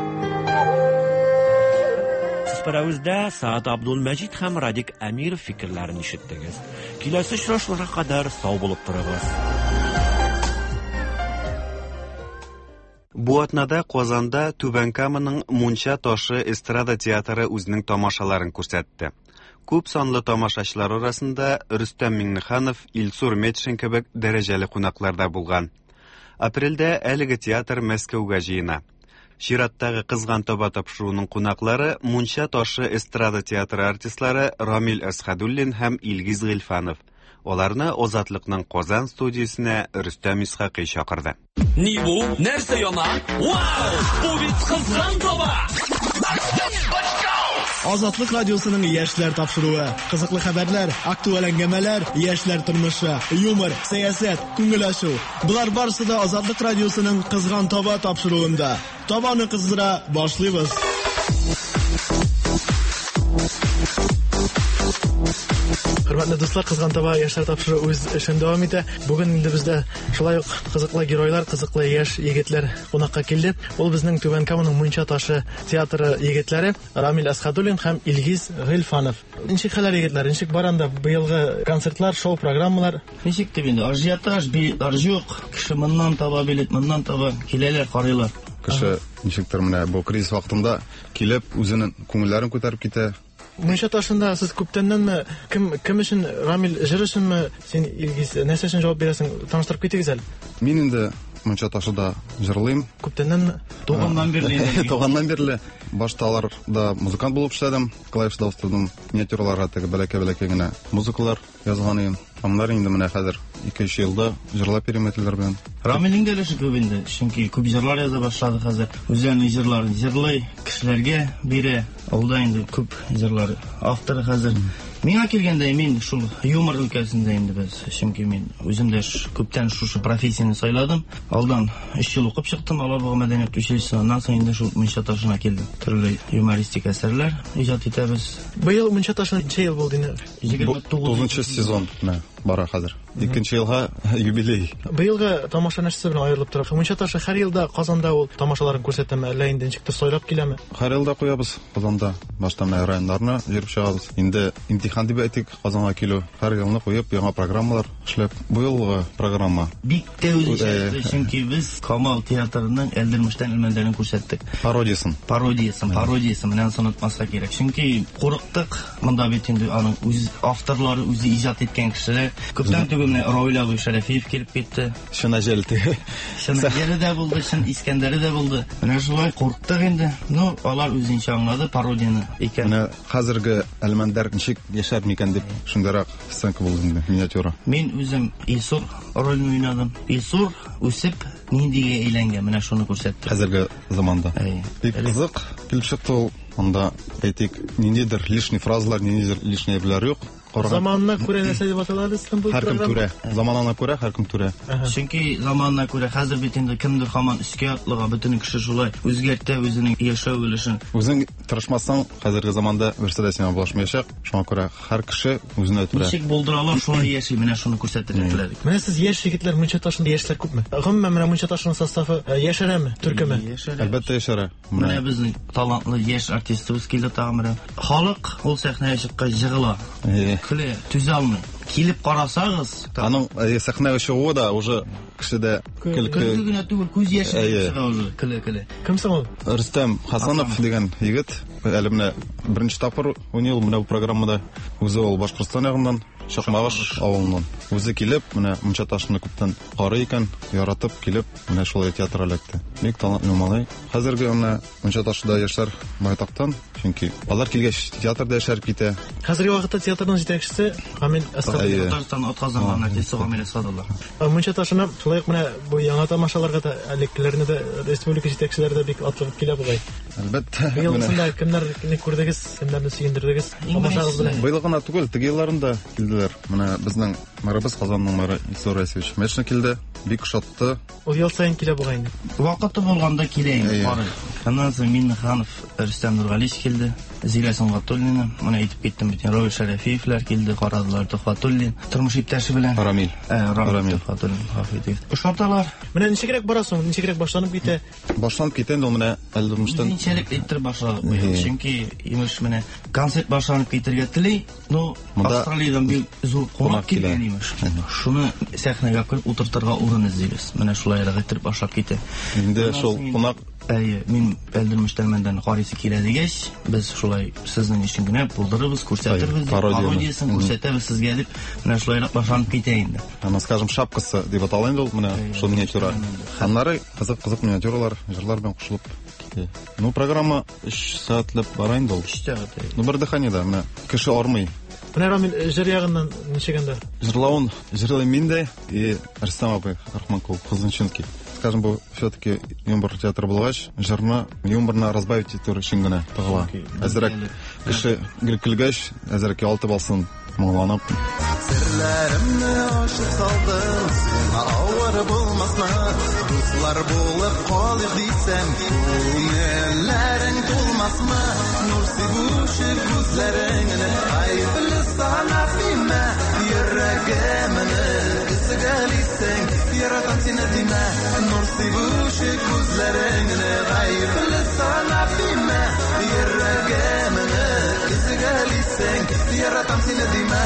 Сызпаравызда Саад Абдулмәҗид һәм Радик Әмиров фикерләрен ишеттегез. Киләсе очрашуларга кадәр сау булып торыгыз. Бу атнада Казанда Түбән Каманың Мунча ташы эстрада театры үзенең тамашаларын күрсәтте. Күп санлы тамашачылар арасында Рөстәм Миңнеханов, Илсур Метшин кебек дәрәҗәле кунакларда булган. Апрельдә әлеге театр Мәскәүгә җыена. Чираттагы кызган таба тапшыруның кунаклары Мунча ташы эстрада театры артистлары Рамил Әсхәдуллин һәм Илгиз Гыйльфанов. Оларны Озатлыкның Казан студиясенә Рөстәм Исхакый чакырды. Ни бу? Нәрсә яна? Вау! Бу бит кызган таба! Азатлык радиосының яшьләр тапшыруы, кызыклы хәбәрләр, актуаль әңгәмәләр, яшьләр тормышы, юмор, сәясәт, күңел ачу. Булар барысы да Азатлык радиосының кызган таба тапшыруында. Табаны кыздыра башлыйбыз. Хөрмәтле дуслар, кызган таба яшьләр тапшыру үз эшен дәвам итә. Бүген инде бездә шулай ук кызыклы геройлар, кызыклы яшь егетләр кунакка килде. Ул безнең Түбән Каманың Мунча ташы театры егетләре Рамил Әсхәдуллин һәм Илгиз Гыйльфанов. Ничек хәлләр егетләр? Ничек баранда быелгы концертлар, шоу программалар? Ничек дип инде? Ажиотаж, билар юк. Кеше моннан таба, билет моннан таба, киләләр, карыйлар. Кеше ничектер менә бу кризис вакытында килеп үзенең күңелләрен күтәреп китә. Мунча ташында сез күптәннәнме, кем кем өчен, Рамил җыр өченме, син Илгиз нәрсә өчен җавап бирәсең? Таныштырып китегез әле. Мин инде Мунча ташында җырлыйм. Күптәннәнме? Туганнан бирле. Туганнан бирле. Башталарда музыкант булып эшләдем. Клавишта устырдым. Миниатюраларга теге бәләкә-бәләкә генә музыкалар язган идем. Аннар инде менә хәзер ике-өч елда җырлап йөрим әтиләр белән. Рамилнең дә өлеше күп инде. Чөнки күп җырлар яза башлады хәзер. Үзенең җырларын җырлый, кешеләргә бирә. Ул да инде күп җырлар авторы хәзер. Миңа килгәндә мин шул юмор өлкәсендә инде без. Чөнки мин үзем дә күптән шушы профессияны сайладым. Алдан өч ел укып чыктым Алабуга мәдәният училищесыннан, соң инде шул Мунча ташына килдем. Төрле юмористик әсәрләр иҗат итәбез. Быел Мунча ташына ничә ел булды инде? егерме тугызынчы сезон бара хәзер. Икенче елга юбилей. Быелгы тамаша нәрсә белән аерылып тора? Мунча ташы һәр елда Казанда ул тамашаларын күрсәтәме, әллә инде ничектер сайлап киләме? Һәр елда куябыз Казанда. Башта менә районнарны йөреп чыгабыз. Инде имтихан дип әйтик, Казанга килү. Һәр елны куеп, яңа программалар эшләп. Быелгы программа бик тә үзенчә, чөнки без Камал театрының Элдермештән элмәндәрен күрсәттек. Пародиясын. Пародиясын, пародиясын менән санатмаса кирәк. Чөнки курыктык, монда бит инде аның үз авторлары, үзе иҗат иткән кешеләр. Күптән түгел Равил Абый Шәрәфиев килеп китте. Шына җәлте. Шына җәле дә булды, шын Искәндәре дә булды. Менә шулай курыктык инде. Ну, алар үзенчә аңлады пародияны икән. Менә хәзерге элмәндәр ничек яшәр микән дип шундырак сценка булды инде, миниатюра. Мин үзем Илсур ролен уйнадым. Илсур үсеп ниндигә әйләнгән, менә шуны күрсәтте. Хәзерге заманда. Бик кызык килеп чыкты ул. Анда әйтик, ниндидер лишний фразалар, ниндидер лишний әйберләр юк. Заманына күрә нәрсә дип аталады исем бу Һәркем түрә. Заманына күрә һәркем түрә. Чөнки заманына күрә хәзер бит инде кемдер һаман өскә атлыга, бөтен кеше шулай үзгәртә үзенең яшәү өлешен. Үзең тырышмасаң, хәзерге заманда берсе дә сиңа булышмаячак. Шуңа күрә һәр кеше үзенә туры. Ничек булдыралар, шуны яши, менә шуны күрсәтергә теләдек. Менә сез яшь егетләр Мунча ташында яшьләр күпме? Гомумән менә Мунча ташының составы яшәрәме, төркеме? Әлбәттә яшәрә. Менә безнең талантлы яшь артистыбыз килде тагын. Халык ул сәхнәгә чыккан җыгыла. Көлә, түзә алмый. Килеп карасагыз, аның сәхнәгә чыгуы да уже кешедә көлке генә түгел, күз яше чыга уже. Көлә-көлә. Кем соң ул? Рөстәм Хасанов дигән егет, әле менә беренче тапкыр уйный ул менә бу программада. Үзе ул Башкортстан ягыннан, Чакмагыш авылыннан. Үзе килеп, менә Мунча ташны күптән карый икән, яратып килеп, менә шулай театрга эләкте. Бик талантлы малай. Хәзерге менә Мунча ташында яшьләр байтактан, чөнки алар килгәч театрда яшәреп китә. Хәзерге вакытта театрның җитәкчесе Камил Асадов. Татарстан атказанган артист Камил Асадов. Мунча ташына шулай ук менә бу яңа тамашаларга да элекләрне дә республика җитәкчеләре дә бик атлыгып килә бугай. Әлбәттә. Елсында кемнәрне күрдегез, кемнәрне сөендердегез? Тамашагыз белән. Быел гына түгел, теге елларында килделәр. Менә безнең мэрыбыз Казанның мэры Исор Расевич Мешна килде. Бик шатты. Ул ел сайын килә бугай инде. Вакыты булганда килә инде. Аннан соң Миннеханов, Рөстәм Нургалич килде. Зилә Сөнгатуллина, менә әйтеп киттем бит. Равил Шәрәфиевләр килде, карадылар. Тохватуллин, тормыш иптәше белән. Рамил. Рамил Тохватуллин, Хафидов. Ошаталар. Менә ничегрәк барасың? Ничегрәк башланып китә? Башланып китә инде ул менә әлдермештән. Ничек итеп башладык бу ел. Чөнки имеш менә концерт башланып китәргә тели. Ну, Австралиядән бик зур кунак килгән имеш. Шуны сәхнәгә куеп утыртырга урын эзлибез. Менә шулайрак итеп башлап китә. Инде шул кунак Әйе, мин әлдермештән мәндән карыйсы килә дигәч, без шулай сезнең өчен генә булдырыбыз, күрсәтербез, пародиясын күрсәтәбез сезгә дип, менә шулайрак башланып китә инде. Аны, скажем, шапкасы дип атала инде ул, менә шул миниатюра. Аннары кызык-кызык миниатюралар, җырлар белән кушылып китә. Ну, программа өч сәгатьләп бара инде ул. өч сәгать. Ну, бер дыханиедә, менә кеше армый. Менә Рамил җыр ягыннан ничегәндә? Җырлавын җырлый мин дә, и Рөстәм абый Рахманкул кызынчынки. Скажем, бу все-таки юмор театры булгач, җырны юморны разбавить итү өчен генә тыгыла. Әзрәк кеше көлгәч, әзрәк ялтып алсын, моңланып. Серләремне ачып салдым, сиңа авыр булмасмы? Дуслар булып калыйк дисәм, күңелләрең тулмасмы? Нур сибүче күзләреңне, айыплы сана фимә, йөрәгемне изгәлисең, яратам сине димә. Нур сибүче күзләреңне, айыплы сана фимә, йөрәгемне изгәлисең, яратам сине димә.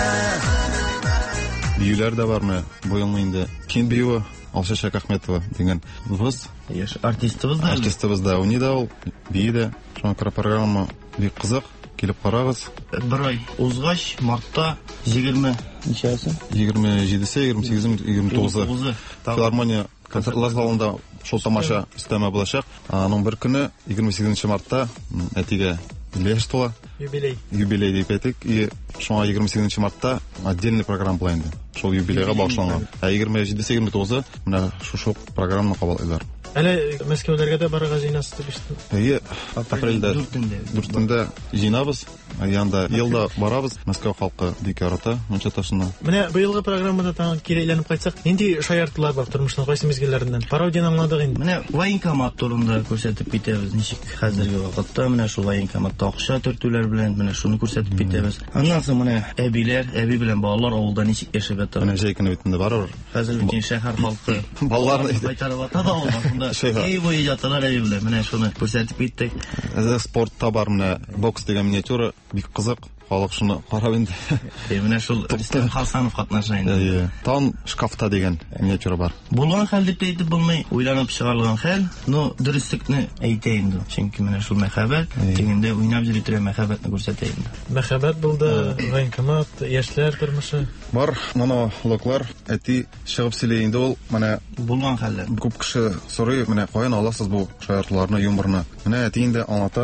Биюләр дә бармы? Бу елны инде Кин биюе Алшашак Әхмәтова дигән кыз, яшь артистыбыз да. Артистыбыз да, уни да ул бию дә. Шуңа күрә программа бик кызык. Килеп карагыз. Бер ай узгач, мартта егерме ничәсе? егерме җидесе, егерме сигезе, егерме тугызы. Филармония концертлар залында шул тамаша өстәмә булачак. Аның бер көне егерме сигезенче мартта әтигә яшь тула. Юбилей. Юбилей дип әйтик. И шуңа егерме сигезенче мартта отдельный программа була инде. Шул юбилейга багышланган. Ә егерме җидесе, егерме тугызы менә шу программаны кабатлыйлар. Әле Мәскәүләргә дә барырга җыенасыз дип ишеттем. Әйе, апрельдә дүртендә җыенабыз. Янда елда барабыз. Мәскәү халкы бик ярата Мунча ташына. Менә быелгы программада тагын кире әйләнеп кайтсак, нинди шаяртулар бар тормышның кайсы мизгелләреннән? Пародияны аңладык инде. Менә военкомат турында күрсәтеп китәбез. Ничек хәзерге вакытта менә шул военкоматта акча төртүләр белән менә шуны күрсәтеп китәбез. Аннан соң менә әбиләр, әби белән балалар авылда ничек яшәп ята. Менә җәйкене битендә барыр. Хәзер бит шәһәр халкы балаларны кайтарып ата да алганда. Эй бу иҗатлар әйе белән менә шуны күрсәтеп киттек. Әзер спортта бар менә бокс дигән миниатюра бик кызык. Халык шуны карап инде. Менә шул Рөстәм Хасанов катнаша инде. Әйе. Тан шкафта дигән миниатюра бар. Булган хәл дип әйтеп булмый, уйланып чыгарылган хәл. Ну, дөреслекне әйтә инде. Чөнки менә шул мәхәббәт, тегендә уйнап йөри торган мәхәббәтне күрсәтә инде. Мәхәббәт булды, военкомат, яшьләр тормышы. Бар, монологлар, әти чыгып сөйли инде ул, менә булган хәлләр. Күп кеше сорый, менә каян аласыз бу шаяртуларны, юморны? Менә әти инде аңлата.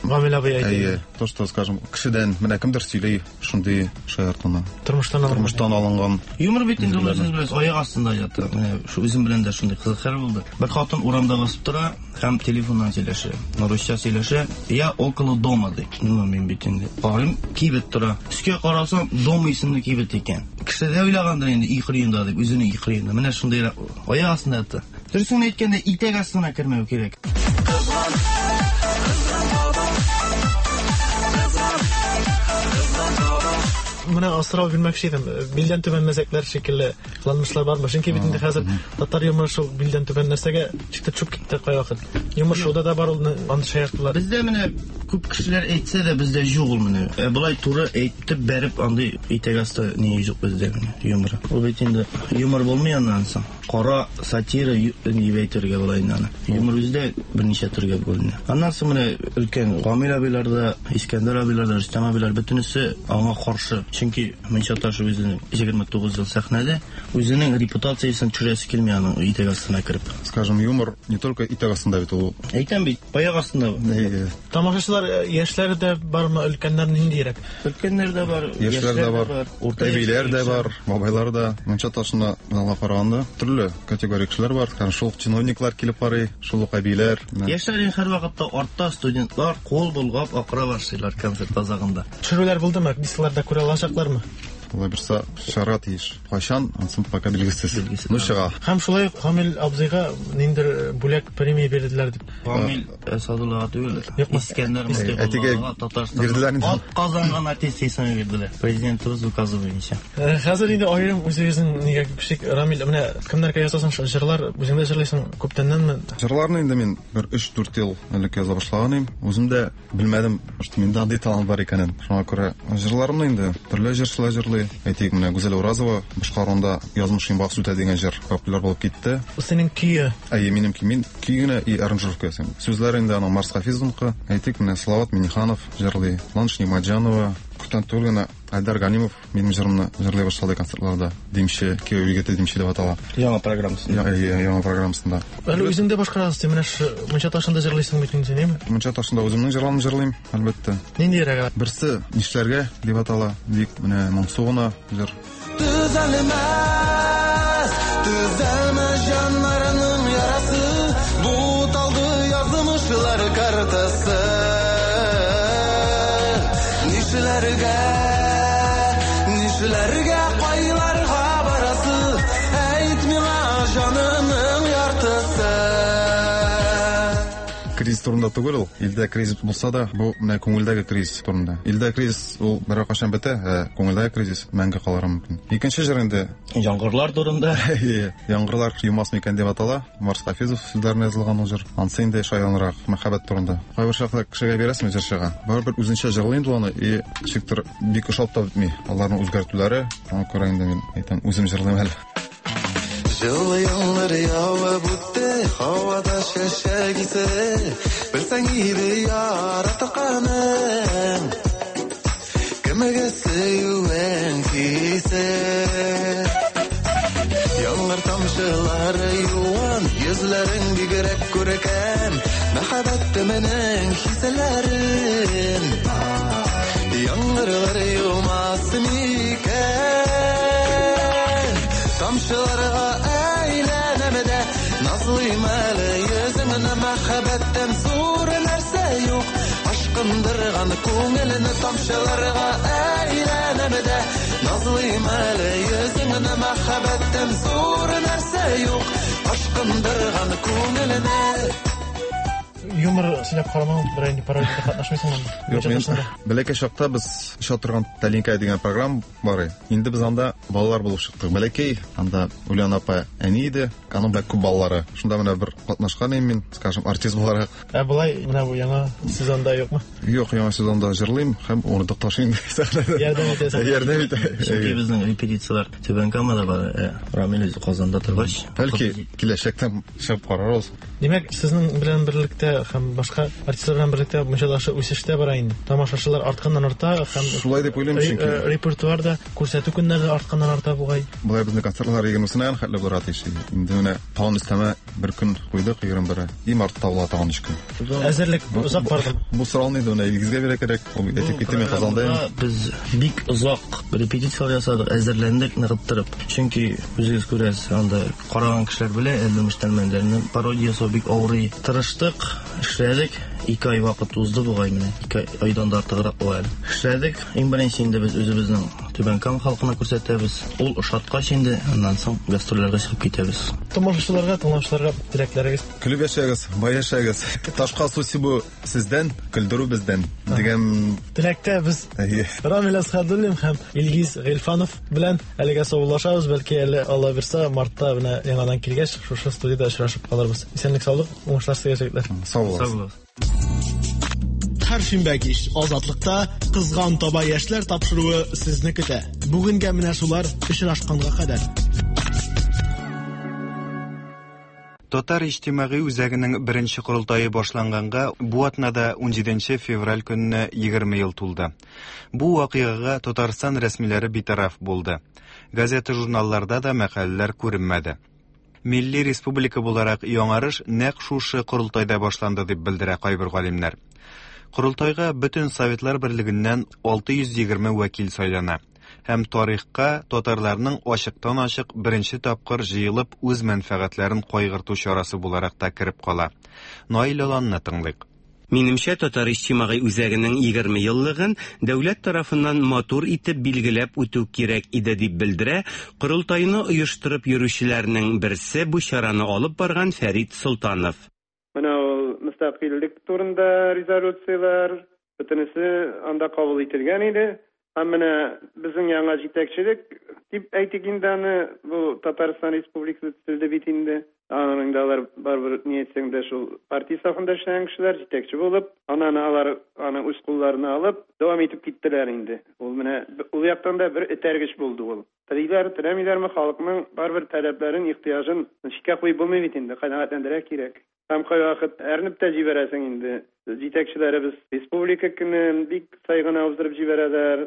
Гамил абый әйтә. Әйе, то что, скажем, кешедән менә кемдер сөйли, шундый шаяртуны. Тормыштан алынган. Тормыштан алынган. Юмор бит инде үзегез белән аяк астында ята. Менә шу үзем белән дә шундый кызык хәл булды. Бер хатын урамда басып тора һәм телефоннан сөйләшә. Русча сөйләшә. Я около дома ди. Ну мин бит инде. Барым кибет тора. Үскә карасам, дом исемле кибет икән. Кеше дә уйлаганда инде ихриенда дип, үзенең ихриенда. Менә шундый аяк астында ята. Дөресен әйткәндә, итәк астына кермәү кирәк. Менә асрау билмәкче идем. Билдән түбән мәзәкләр шикелле кылынмышлар бармы? Чөнки бит инде хәзер татар юморы шул билдән түбән нәрсәгә чиктә чүп китте кай вакыт. Юмор шуда да бар ул аны шаяртулар. Бездә менә күп кешеләр әйтсә дә бездә юк ул менә. Булай туры әйтеп бәреп андый итәк асты ни юк бездә менә юмор. Ул бит инде юмор булмый аннан соң. Кара сатира ни әйтергә була инде аны. Юмор үздә берничә төргә бүленә. Аннан соң менә өлкән Гамил абыйларда, Искәндәр абыйларда, Рөстәм абыйлар бөтенесе аңа каршы. Чөнки Мөнча ташы үзенең егерме тугыз ел сәхнәдә үзенең репутациясын төшерәсе килми аның итәк астына кереп. Скажем, юмор не только итәк астында бит ул. Әйтәм бит, аяк астында. Тамашачылар яшьләр дә бармы, өлкәннәр ниндирәк? Өлкәннәр дә бар, яшьләр дә бар, урта яшьләр дә бар, бабайлар да. Мөнча ташына алга караганда төрле категория кешеләр бар. Шул чиновниклар килеп карый, шул кабиләр. Яшьләр һәр вакытта артта студентлар кул булгап акыра башлыйлар концерт азагында. Төшерүләр булдымы? Дискларда күрә алачаклармы? Алла берсе шара тиеш. Кайчан, ансын пока билгесез. Ну чыга. Һәм шулай Гамил абзыйга ниндер бүләк премия бирделәр дип. Гамил Садуллага түгел. Искәндәр Мустафага Татарстан казанган аттестацияны бирделәр. Президентыбыз указы буенча. Хәзер инде аерым үзегезнең нигә күпчек Рамил менә кемнәргә язасың җырлар, үзеңдә җырлыйсың күптәннәнме? Җырларны инде мин бер үч дүрт ел элек яза башлаганым. Үзем дә белмәдем, что миндә андый талант бар икәнен. Шуңа күрә җырларымны инде төрле җырчылар җырлый. Әйтик, менә Гүзәл Уразова башкаруында язмышын баксы үтә дигән җыр популяр булып китте. Синең көе. Әйе, минем кимин көйгенә и аранжировка ясыйм. Сүзләр инде аның Марс Хафизовныкы. Әйтик, менә Салават Миниханов җырлый, Ланш Нимаджанова, күптән түгел генә Айдар Ганимов минем җырымны җырлый башлады концертларда. Димче, кияү егете Димче дип атала. Яңа программасында. Әйе, яңа программасында. Әле үзеңдә башкарасың, менә Мөнча ташында җырлыйсың бит инде, неме? Мөнча ташында үземнең җырларымны җырлыйм, әлбәттә. Ниндирәк? Берсе нишләргә дип атала, бик менә моңсугына җыр. Düzelmez, düzelmez canlarının yarası, bu taldı yazmışlar kartası. Nişlerge, nişlerge kaylarga barası, eytmina canımın yartısı. Кризис турында түгел, илдә кризис булса да, бу менә күңелдәге кризис турында. Илдә кризис ул бер кашан бетә, ә күңелдәге кризис мәңге калыр мөмкин. Икенче җыр инде яңгырлар турында. Яңгырлар юмас микән дип атала. Марс Хафизов сүзләренә язылган ул җыр. Ансы инде шаянрак мәхәббәт турында. Кайбер чакта кешегә бирәсең җырчыга. Барыбер үзенчә җырлый инде аны, и шиктер бик ошап та бетми. Аларның үзгәртүләре, аңа күрә инде мин әйтәм, үзем җырлыйм әле. Yıllı yılları yağıp üttü, havada şeşek ise, bilsen idi yaratıkanım, kime sevuen kise. Yağmur tamşıları yuvan, yüzlerin bigerek kureken, mehabbetimin hiselerin, yağmurları yumasın iken, tamşılara eylenemede, nazlıyım eli yüzümüne mehabbetten sur nerse yok. Aşkındır ganı kumilini tamşılara eylenemede, nazlıyım eli yüzümüne mehabbetten sur nerse yok. Aşkındır ganı kumilini. Юмор сөйләп карамагыз, бер инде пародияда катнашмыйсыңмы? Юк, мен бәләкәй чакта без ишә торган Талинка дигән программа бар. Инде без анда балалар булып чыктык. Бәләкәй, анда Уляна апа әни иде, аның да күп балалары. Шунда менә бер катнашкан идем мин, скажем, артист буларак. Ә булай, менә бу яңа сезонда юкмы? Юк, яңа сезонда җырлыйм һәм урындык ташыйм. Ярдәм итәсең. Ярдәм итә. Чөнки безнең репетициялар Түбән Камада бар, Рамил үзе Казанда торгач. Бәлки киләчәктә чыгып карарбыз. Димәк, сезнең белән берлектә һәм башка артистлар белән берлектә мөнчаташы үсештә бара инде. Тамашачылар артканнан арта һәм шулай дип уйлыйм, чөнки репертуарда күрсәтү көннәре артканнан арта бугай. Булай безнең концертлар егермесеннән хәтле булырга тиеш. Инде менә план өстәмә бер көн куйдык, егерме бер. И мартта була тагын өч көн. Әзерлек озак барды. Бу сорауны инде менә игезгә бирә кирәк. Ул әйтеп китәме Казанда. Без бик озак репетициялар ясадык, әзерләндек ныгып торып. Чөнки үзегез күрәсез, анда караган кешеләр белән әллүмештәнмәннәрне пародия ясау бик авырый. Тырыштык, эшләдек. Ике ай вакыт узды бугай менә. Ике айдан да артыграк булды. Эшләдек. Иң беренче инде без үзебезнең Түбән Кама халкына күрсәтәбез. Ул ошаткач инде аннан соң гастрольләргә чыгып китәбез. Тамашачыларга, тыңлаучыларга теләкләрегез? Көлеп яшәгез, бай яшәгез. Ташка су сибү сездән, көлдерү бездән дигән теләктә без Рамил Асхадуллин һәм Илгиз Гыйлфанов белән әлегә саулашабыз, бәлки әле Алла бирсә мартта менә яңадан килгәч шушы студияда очрашып калырбыз. Исәнлек, саулык, уңышлар сезгә җирләр. Сау булыгыз. Һәр шимбә кич Азатлыкта кызган таба яшьләр тапшыруы сезне көтә. Бүгенгә менә шулар очрашканга кадәр. Татар иҗтимагый үзәгенең беренче курултайы башланганга бу атнада унҗиденче февраль көнне егерме ел тулды. Бу вакыйгага Татарстан рәсмиләре битараф булды. Газета-журналларда да мәкаләләр күренмәде. Милли республика буларак яңарыш нәкъ шушы курултайда башланды дип белдерә кайбер галимнәр. Курултайга бөтен Советлар берлегеннән алты йөз егерме вәкил сайлана. Һәм тарихка татарларның ачыктан-ачык беренче тапкыр җыелып үз мәнфәгатьләрен кайгырту чарасы буларак та кирип кала. Наил Аланны тыңлыйк. Минемчә, Татар иҗтимагый үзәгенең егерме еллыгын дәүләт тарафыннан матур итеп билгеләп үтү кирәк иде дип белдерә курултайны оештырып йөрүчеләрнең берсе бу чараны алып барган Фәрит Солтанов. Менә ул мөстәкыйльлек турында резолюциялар бөтенесе анда кабул ителгән иде. Һәм менә безнең яңа җитәкчелек дип әйтик инде аны, бу Татарстан Республикасы төзелде бит инде. Аның да алар барбер ни әйтсәң дә шул партия сафында эшләгән кешеләр җитәкче булып, ананы алар аны үз кулларына алып дәвам итеп киттеләр инде. Ул менә ул яктан да бер этәргеч булды ул. Телиләр, теләмиләрме халыкның барбер таләпләрен, ихтыяҗын читкә куеп булмый бит инде, канәгатьләндерә кирәк. Һәм кай вакыт әрнеп тә җибәрәсең инде. Җитәкчеләребез республика көнен бик сайгына уздырып җибәрәләр.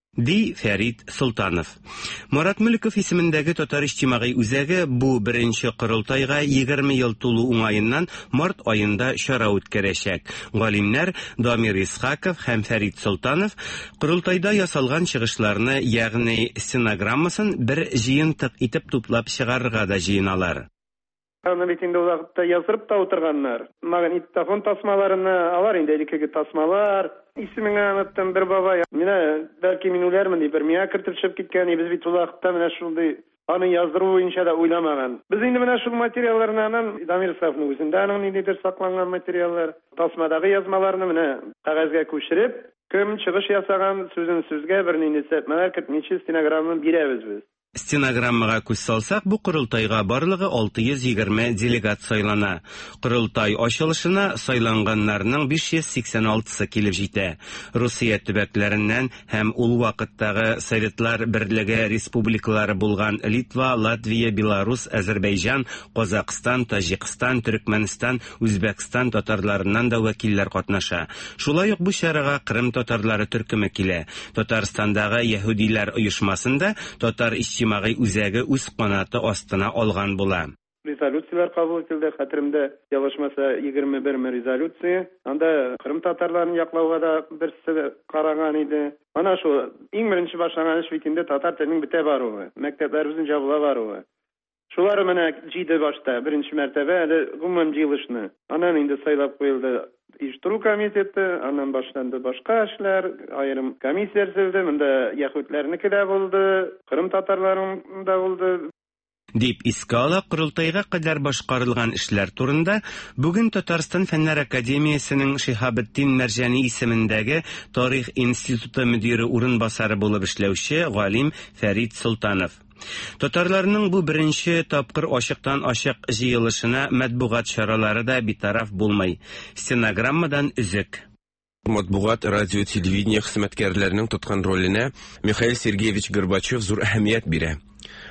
Ди Фәрит Солтанов. Марат Мөлеков исемендәге Татар иҗтимагый үзәге бу беренче курултайга егерме ел тулу уңаеннан март айында чара үткәрәчәк. Галимнәр Дамир Исхаков һәм Фәрит Солтанов курултайда ясалган чыгышларны, ягъни стенограммасын бер җыентык итеп туплап чыгарырга да җыеналар. Аны бит инде вакытта язырып та утырганнар. Магнитофон тасмаларына алар инде элекеге тасмалар. Исемеңә оныттым, бер бабай. Менә бәлки мин үләрмен дип бер миңа кертеп чыгып киткән, без бит ул вакытта менә шундый аны яздыру буенча да уйламаган. Без инде менә шул материалларны анан Дамир Исхаковның үзендә аның ниндидер сакланган материаллар, тасмадагы язмаларны менә кәгазьгә күчереп, кем чыгыш ясаган сүзен сүзгә бер нинди сәтмәләр кертмичә стенограмманы бирәбез без. Стенограммага күз салсак, бу курултайга барлыгы алты йөз егерме делегат сайлана. Курултай ачылышына сайланганнарның биш йөз сиксән алтысы килеп җитә. Русия төбәкләреннән һәм ул вакыттагы Советлар берлеге республикалары булган Литва, Латвия, Беларус, Азәрбайҗан, Казакъстан, Таҗикстан, Төркмәнстан, Үзбәкстан татарларыннан да вәкилләр катнаша. Шулай ук бу чарага Кырым татарлары төркеме килә. Татарстандагы яһүдиләр оешмасында татар иҗтимагый үзәге үз канаты астына алган була. Резолюциялар кабул ителде, хәтеремдә ялгышмаса егерме бер резолюция. Анда Кырым татарларын яклауга да берсе караган иде. Ана шу иң беренче башланган эш бит инде татар теленең бетә баруы, мәктәпләребезнең җабыла баруы. Шулар менә җиде башта беренче мәртәбә әле гомум җыелышны. Аннан инде сайлап куелды оештыру комитеты, аннан башланды башка эшләр, аерым комиссия төзелде, монда яһүдләрнеке дә булды, Кырым татарларының да булды. Дип искала курултайга кадәр башкарылган эшләр турында бүген Татарстан Фәннәр академиясенең Шиһабетдин Мәрҗани исемендәге Тарих институты мөдире урынбасары булып эшләүче галим Фәрит Солтанов. Татарларның бу беренче тапкыр ачыктан-ачык җыелышына матбугат чаралары да битараф булмый. Стенограммадан үзек. Матбугат, радио, телевидение хезмәткәрләренең тоткан роленә Михаил Сергеевич Горбачев зур әһәмият бирә.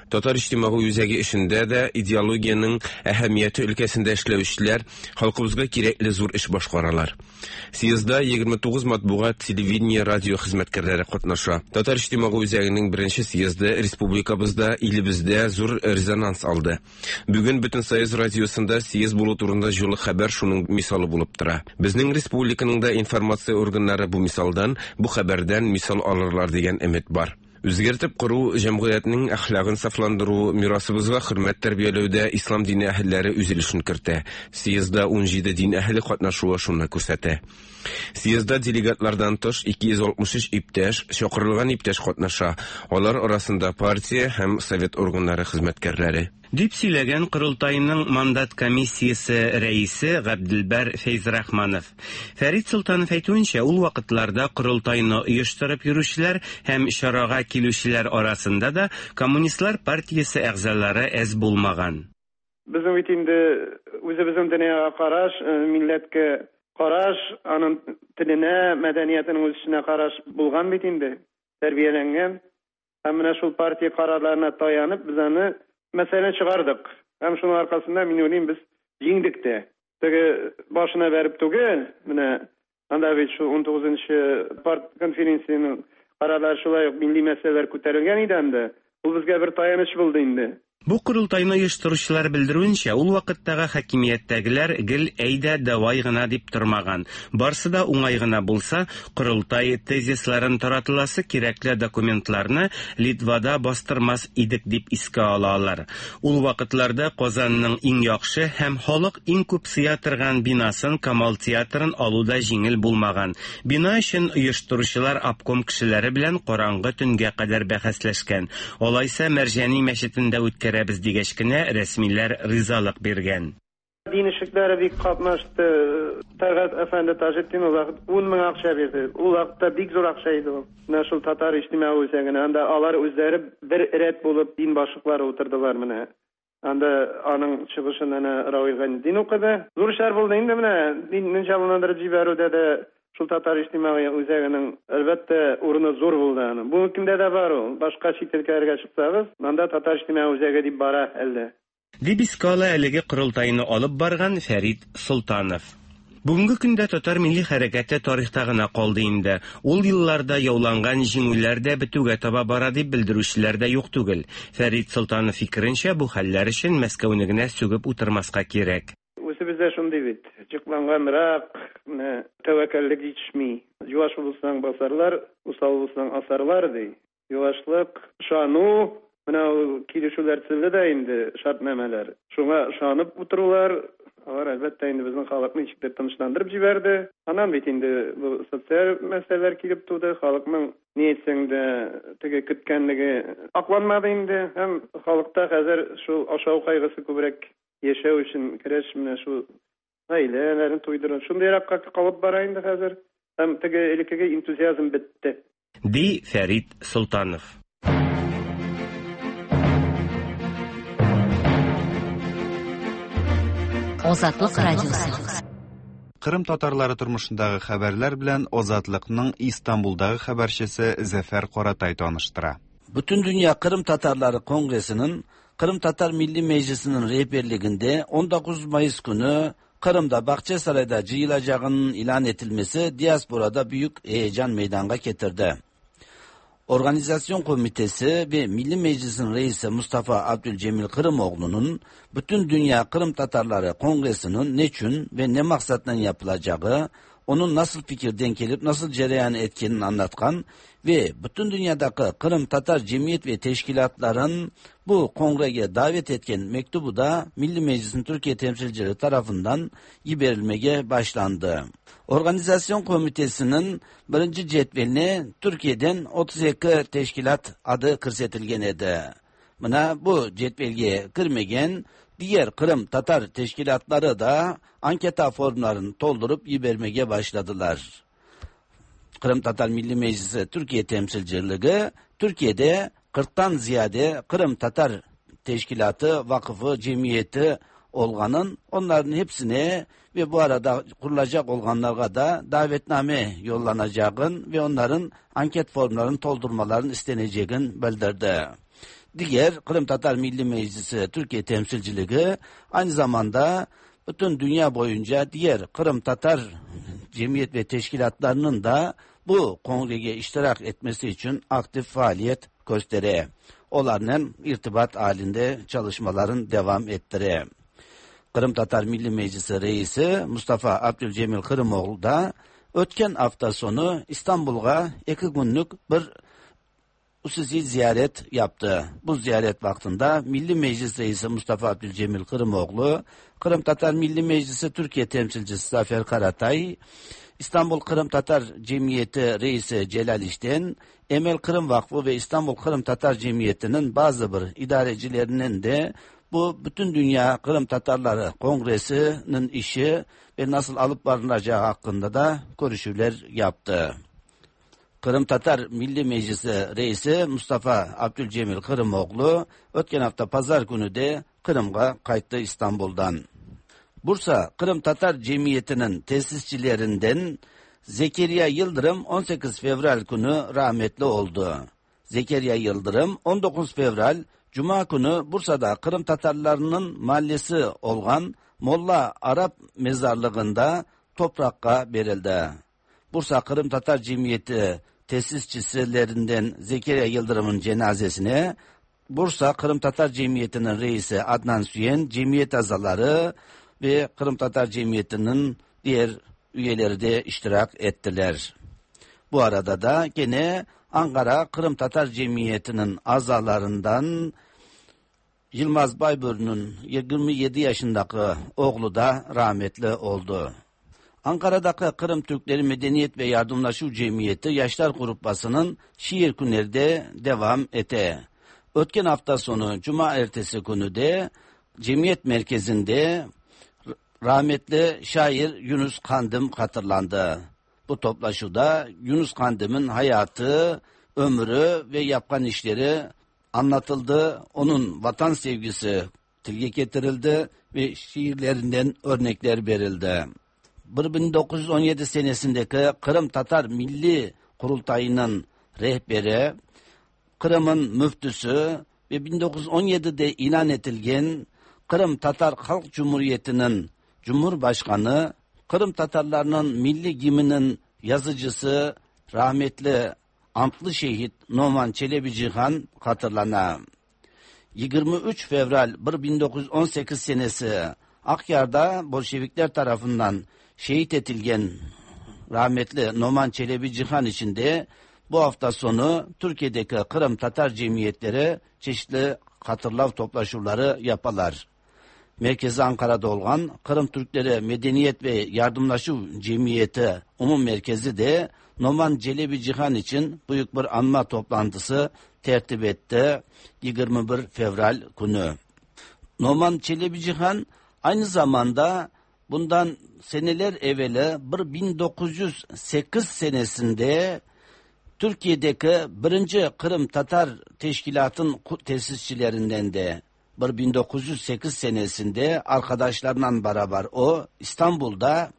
Tatar ictimai üzəgi işində də ideologiyanın əhəmiyyəti ülkəsində işləvişlər xalqımızga kerakli zor iş başqaralar. Siyazda yigirma to'qqiz matbuat, televideniya, radio xizmətkarları qatnaşa. Tatar ictimai üzəginin birinci siyazda respublikabızda, ilibizdə zor rezonans aldı. Bugün bütün Soyuz radiosunda siyaz bulu turunda jolu xəbər şunun misalı bulub tura. Bizning respublikanın da informasiya organları bu misaldan, bu xəbərdən misal alırlar degan ümid var. Үзгәртеп куру җәмгыятьнең әхлагын сафландыру, мирасыбызга хөрмәт тәрбияләүдә ислам дине әһелләре үзелешен кертә. Съездда ун җиде дин әһеле катнашуы шуны күрсәтә. Съездда делегатлардан тыш ике йөз алтмыш өч иптәш, чакырылган иптәш катнаша. Алар арасында партия һәм совет органнары хезмәткәрләре. Дип сөйләгән Корылтайның мандат комиссиясе рәисе Габделбар Фәйзрахманов. Фәрит Солтанов әйтүенчә, ул вакытларда Корылтайны оештырып йөрүчеләр һәм чарага килүчеләр арасында да коммунистлар партиясе әгъзалары әз булмаган. Безнең бит инде үзебезнең дөньяга караш, милләткә караш, аның теленә, мәдәниятенең үсешенә караш булган бит инде, тәрбияләнгән. Һәм менә шул партия карарларына таянып, без аны мәсьәләне чыгардык. Һәм шуның аркасында мин уйлыйм, без җиңдек тә. Теге башына бәреп түгел, менә анда бит шу он тугызынчы парт конференцияның карарлары шулай ук милли мәсьәләләр күтәрелгән иде инде. Ул безгә бер таяныч булды инде. Бу Корылтайны оештыручылар белдерүенчә, ул вакыттагы хакимияттәгеләр гел әйдә давай гына дип тормаган. Барсы да уңай гына булса, Корылтай тезисларын таратыласы кирәкле документларны Литвада бастырмас идек дип искә алалар. Ул вакытларда Казанның иң яхшы һәм халык иң күп сыя торган бинасын, Камал театрын алуда җиңел булмаган. Бина өчен оештыручылар обком кешеләре белән караңгы төнгә кадәр бәхәсләшкән. Алайса Мәрҗани мәчетендә үткән biz degəç кенә рәсмиләр ризалык биргән. Din işiklere bir katlaştı. Tağat Efendi Taceddin o vakit on min akça verdi. O vakitte big zor akçaydı o. Naşıl Tatar içtimai üzerine. Anda alar özleri bir ret bulup din başlıkları oturdular mene. Anda anın çıkışından ravigan din okudu. Zor şer buldu indi mene. Dinin çalınandırı ciberude de Şul Tatar içtimai üzerinin elbette orunu zor buldu. Bu hükümde de var o. Başka çitilkerge çıksağız. Anda Tatar içtimai üzerine deyip bara elde. Дибискала әлеге Корылтайны алып барган Фәрит Солтанов. Бүгенге көндә татар милли хәрәкәте тарихта гына калды инде. Ул елларда яуланган җиңүләр дә бетүгә таба бара дип белдерүчеләр дә юк түгел. Фәрит Солтанов фикеренчә, бу хәлләр өчен Мәскәүне генә сүгеп утырмаска кирәк. Үзебездә шундый бит. Җыкланганрак, тәвәккәллек җитешми. Юаш булсаң басарлар, усал булсаң асарлар ди. Юашлык, шану Менә килешүләр төзелде дә инде, шартнамәләр. Шуңа ышанып утырулар, алар әлбәттә инде безнең халыкны ничектер тынычландырып җибәрде. Аннан бит инде бу социаль мәсьәләләр килеп туды, халыкның ни әйтсәң дә теге көткәнлеге акланмады инде. Һәм халыкта хәзер шул ашау кайгысы күбрәк яшәү өчен көрәш менә шул гаиләләрен туйдыру. Шундыйракка калып бара инде хәзер. Һәм теге элеккеге энтузиазм бетте. Ди Фәрит Солтанов. Азатлык радиосы. Кырым татарлары тормышындагы хәбәрләр белән Азатлыкның Истанбулдагы хәбәрчесе Зәфәр Каратай таныштыра. Bütün Dünya Kırım Tatarları Kongresi'nin Kırım Tatar Milli Meclisi'nin rehberliğinde on dokuz Mayıs günü Kırım'da Bahçesaray'da cıyılacağının ilan edilmesi diasporada büyük heyecan meydana getirdi. Organizasyon Komitesi ve Milli Meclis'in reisi Mustafa Abdülcemil Kırımoğlu'nun bütün Dünya Kırım Tatarları Kongresi'nin ne için ve ne maksatla yapılacağı, onun nasıl fikirden gelip nasıl cereyan etkenini anlatkan ve bütün dünyadaki Kırım Tatar cemiyet ve teşkilatların bu kongreye davet etken mektubu da Milli Meclis'in Türkiye temsilcileri tarafından giberilmeye başlandı. Organizasyon Komitesi'nin birinci cetveline Türkiye'den otuz iki teşkilat adı kırsetilgen edi. Buna bu cetvelge kirmegen diğer Kırım Tatar teşkilatları da anketa formlarını doldurup gibermeye başladılar. Kırım Tatar Milli Meclisi Türkiye temsilciliği Türkiye'de kırktan ziyade Kırım Tatar teşkilatı, vakıfı, cemiyeti olganın onların hepsine ve bu arada kurulacak olanlara da davetname yollanacağın ve onların anket formlarını doldurmalarını isteneceğini bildirdi. Diğer Kırım Tatar Milli Meclisi Türkiye temsilciliği aynı zamanda bütün dünya boyunca diğer Kırım Tatar cemiyet ve teşkilatlarının da bu kongreye iştirak etmesi için aktif faaliyet gösteriyor. Onlarla irtibat halinde çalışmaların devam ettiriyor. Kırım Tatar Milli Meclisi Reisi Mustafa Abdülcemil Kırımoğlu da ötken hafta sonu İstanbul'a iki günlük bir hususi ziyaret yaptı. Bu ziyaret vaktinde Milli Meclis Reisi Mustafa Abdülcemil Kırımoğlu, Kırım Tatar Milli Meclisi Türkiye temsilcisi Zafer Karatay, İstanbul Kırım Tatar Cemiyeti Reisi Celal İşten, Emel Kırım Vakfı ve İstanbul Kırım Tatar Cemiyeti'nin bazı bir idarecilerinin de bu bütün dünya Kırım Tatarları Kongresi'nin işi ve nasıl alıp varılacağı hakkında da görüşüler yaptı. Kırım Tatar Milli Meclisi Reisi Mustafa Abdülcemil Kırımoğlu ötken hafta pazar günü de Kırım'a kayıttı İstanbul'dan. Bursa Kırım Tatar Cemiyeti'nin tesisçilerinden Zekeriya Yıldırım on sekiz Fevral günü rahmetli oldu. Zekeriya Yıldırım on dokuz Fevral Cuma günü Bursa'da Kırım Tatarlarının mahallesi olan Molla Arap mezarlığında toprakka verildi. Bursa Kırım Tatar Cemiyeti tesisçilerinden Zekeriya Yıldırım'ın cenazesine Bursa Kırım Tatar Cemiyeti'nin reisi Adnan Süyen, cemiyet azaları ve Kırım Tatar Cemiyeti'nin diğer üyeleri de iştirak ettiler. Bu arada da gene Ankara Kırım Tatar Cemiyeti'nin azalarından Yılmaz Bayburnu'nun yirmi yedi yaşındaki oğlu da rahmetli oldu. Ankara'daki Kırım Türkleri Medeniyet ve Yardımlaşma Cemiyeti Yaşlar Grupası'nın şiir günleri de devam ete. Ötken hafta sonu Cuma ertesi günü de Cemiyet Merkezi'nde rahmetli şair Yunus Kandım hatırlandı. Bu toplaşıda Yunus Kandım'ın hayatı, ömrü ve yapkan işleri anlatıldı. Onun vatan sevgisi tilge getirildi ve şiirlerinden örnekler verildi. bin dokuz yüz on yedi senesindeki Kırım Tatar Milli Kurultayı'nın rehberi, Kırım'ın müftüsü ve bin dokuz yüz on yedide ilan edilen Kırım Tatar Halk Cumhuriyeti'nin Cumhurbaşkanı, Kırım Tatarlarının Milli Gimi'nin yazıcısı rahmetli Antlı Şehit Noman Çelebi Cihan hatırlana. yirmi üç Fevral bin dokuz yüz on sekiz senesi Akyar'da Bolşevikler tarafından şehit edilen rahmetli Noman Çelebi Cihan içinde bu hafta sonu Türkiye'deki Kırım Tatar cemiyetleri çeşitli hatırlav toplaşmaları yaparlar. Merkezi Ankara'da olan Kırım Türkleri Medeniyet ve Yardımlaşma Cemiyeti Umum Merkezi de Noman Çelebi Cihan için büyük bir anma toplantısı tertip etti yirmi bir Fevral günü. Noman Çelebi Cihan aynı zamanda bundan seneler evveli bin dokuz yüz sekiz senesinde Türkiye'deki birinci Kırım Tatar Teşkilat'ın tesisçilerinden de bin dokuz yüz sekiz senesinde arkadaşlarla beraber o İstanbul'da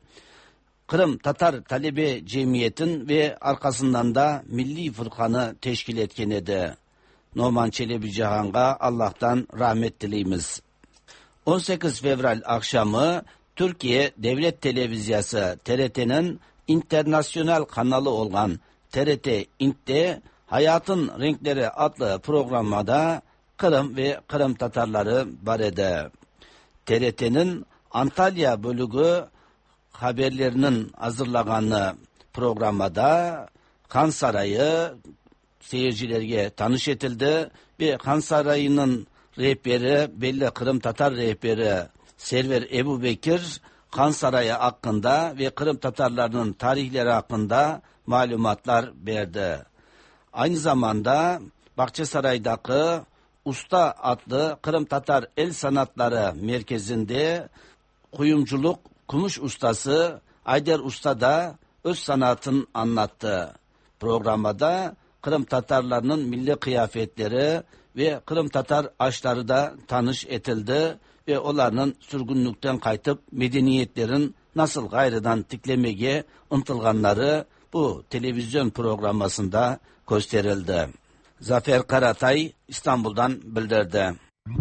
Kırım Tatar Talebe Cemiyet'in ve arkasından da Milli Fırkanı teşkil etken idi. Noman Çelebi Cihan'a Allah'tan rahmet dileyimiz. on sekiz Fevral akşamı Türkiye Devlet Televizyası T R T'nin internasyonel kanalı olan T R T İnt'te Hayatın Renkleri adlı programda Kırım ve Kırım Tatarları var idi. T R T'nin Antalya bölüğü haberlerinin hazırlaganı programda Han Sarayı seyircilerine tanış etildi ve Han Sarayı'nın rehberi belli Kırım Tatar rehberi Server Ebu Bekir Han Sarayı hakkında ve Kırım Tatarlarının tarihleri hakkında malumatlar verdi. Aynı zamanda Bahçesaray'daki Usta adlı Kırım Tatar El Sanatları Merkezi'nde kuyumculuk Kumuş ustası Ayder Usta da öz sanatını anlattı. Programda Kırım Tatarlarının milli kıyafetleri ve Kırım Tatar aşları da tanış etildi ve onların sürgünlükten kaytıp medeniyetlerin nasıl gayrıdan tiklemeye ıntılganları bu televizyon programmasında gösterildi. Zafer Karatay İstanbul'dan bildirdi.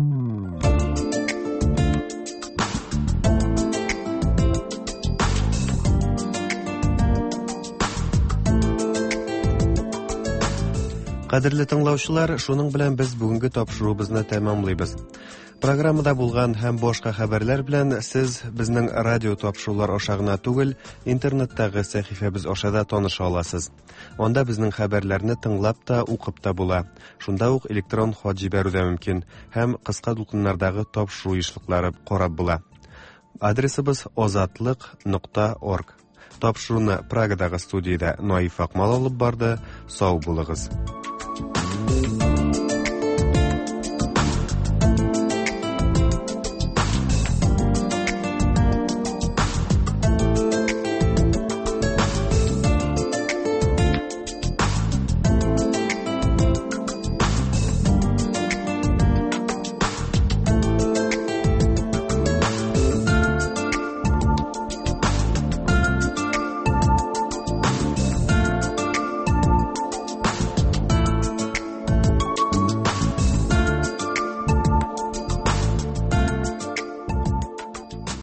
Кадерле тыңлаучылар, шуның белән без бүгенге тапшыруыбызны тәмамлыйбыз. Программада булган һәм башка хәбәрләр белән сез безнең радио тапшырулар аша гына түгел, интернеттагы сәхифәбез аша да таныша аласыз. Анда безнең хәбәрләрне тыңлап та, укып та була. Шунда ук электрон хат җибәрү дә мөмкин һәм кыска дулкыннардагы тапшыру эшлекләре карап була. Адресыбыз озатлык нокта орг. Тапшыруны Прагадагы студиядә Наиф Акмал алып барды. Сау булыгыз.